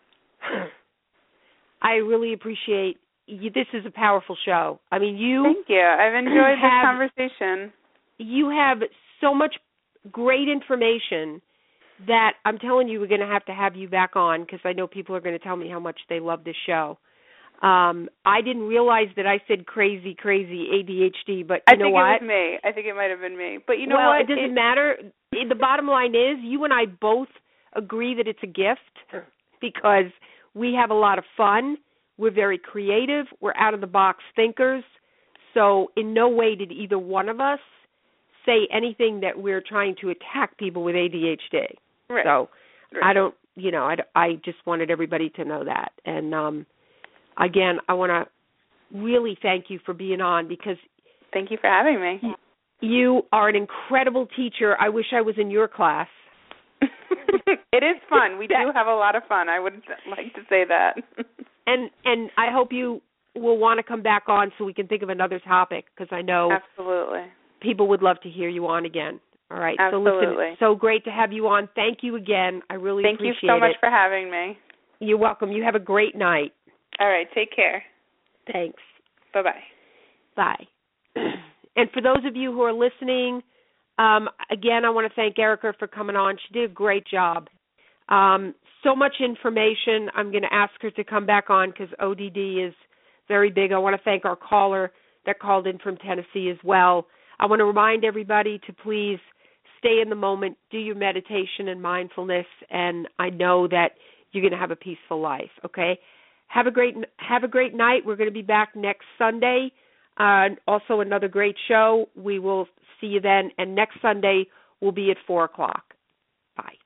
I really appreciate you. This is a powerful show. I mean, you Thank you. I've enjoyed this have- conversation. you have so much great information that I'm telling you we're going to have to have you back on, because I know people are going to tell me how much they love this show. Um, I didn't realize that I said crazy, crazy A D H D, but you I know think what? it was me. I think it might have been me. But you know well, what? it doesn't matter. The bottom line is you and I both agree that it's a gift because we have a lot of fun. We're very creative. We're out-of-the-box thinkers. So in no way did either one of us say anything that we're trying to attack people with A D H D. Right. So Right. I don't, you know, I, I just wanted everybody to know that. And, um, again, I want to really thank you for being on, because Thank you for having me. you are an incredible teacher. I wish I was in your class. It is fun. We do have a lot of fun. I would like to say that. And and I hope you will want to come back on so we can think of another topic, because I know Absolutely. people would love to hear you on again. All right. Absolutely. So listen, it's so great to have you on. Thank you again. I really Thank you appreciate so much it. for having me. You're welcome. You have a great night. All right. Take care. Thanks. Bye-bye. Bye. And for those of you who are listening, um, again, I want to thank Erica for coming on. She did a great job. Um, so much information. I'm going to ask her to come back on because O D D is very big. I want to thank our caller that called in from Tennessee as well. I want to remind everybody to please stay in the moment, do your meditation and mindfulness, and I know that you're going to have a peaceful life, okay? Have a great have a great night. We're going to be back next Sunday. Uh, also another great show. We will see you then. And next Sunday will be at four o'clock. Bye.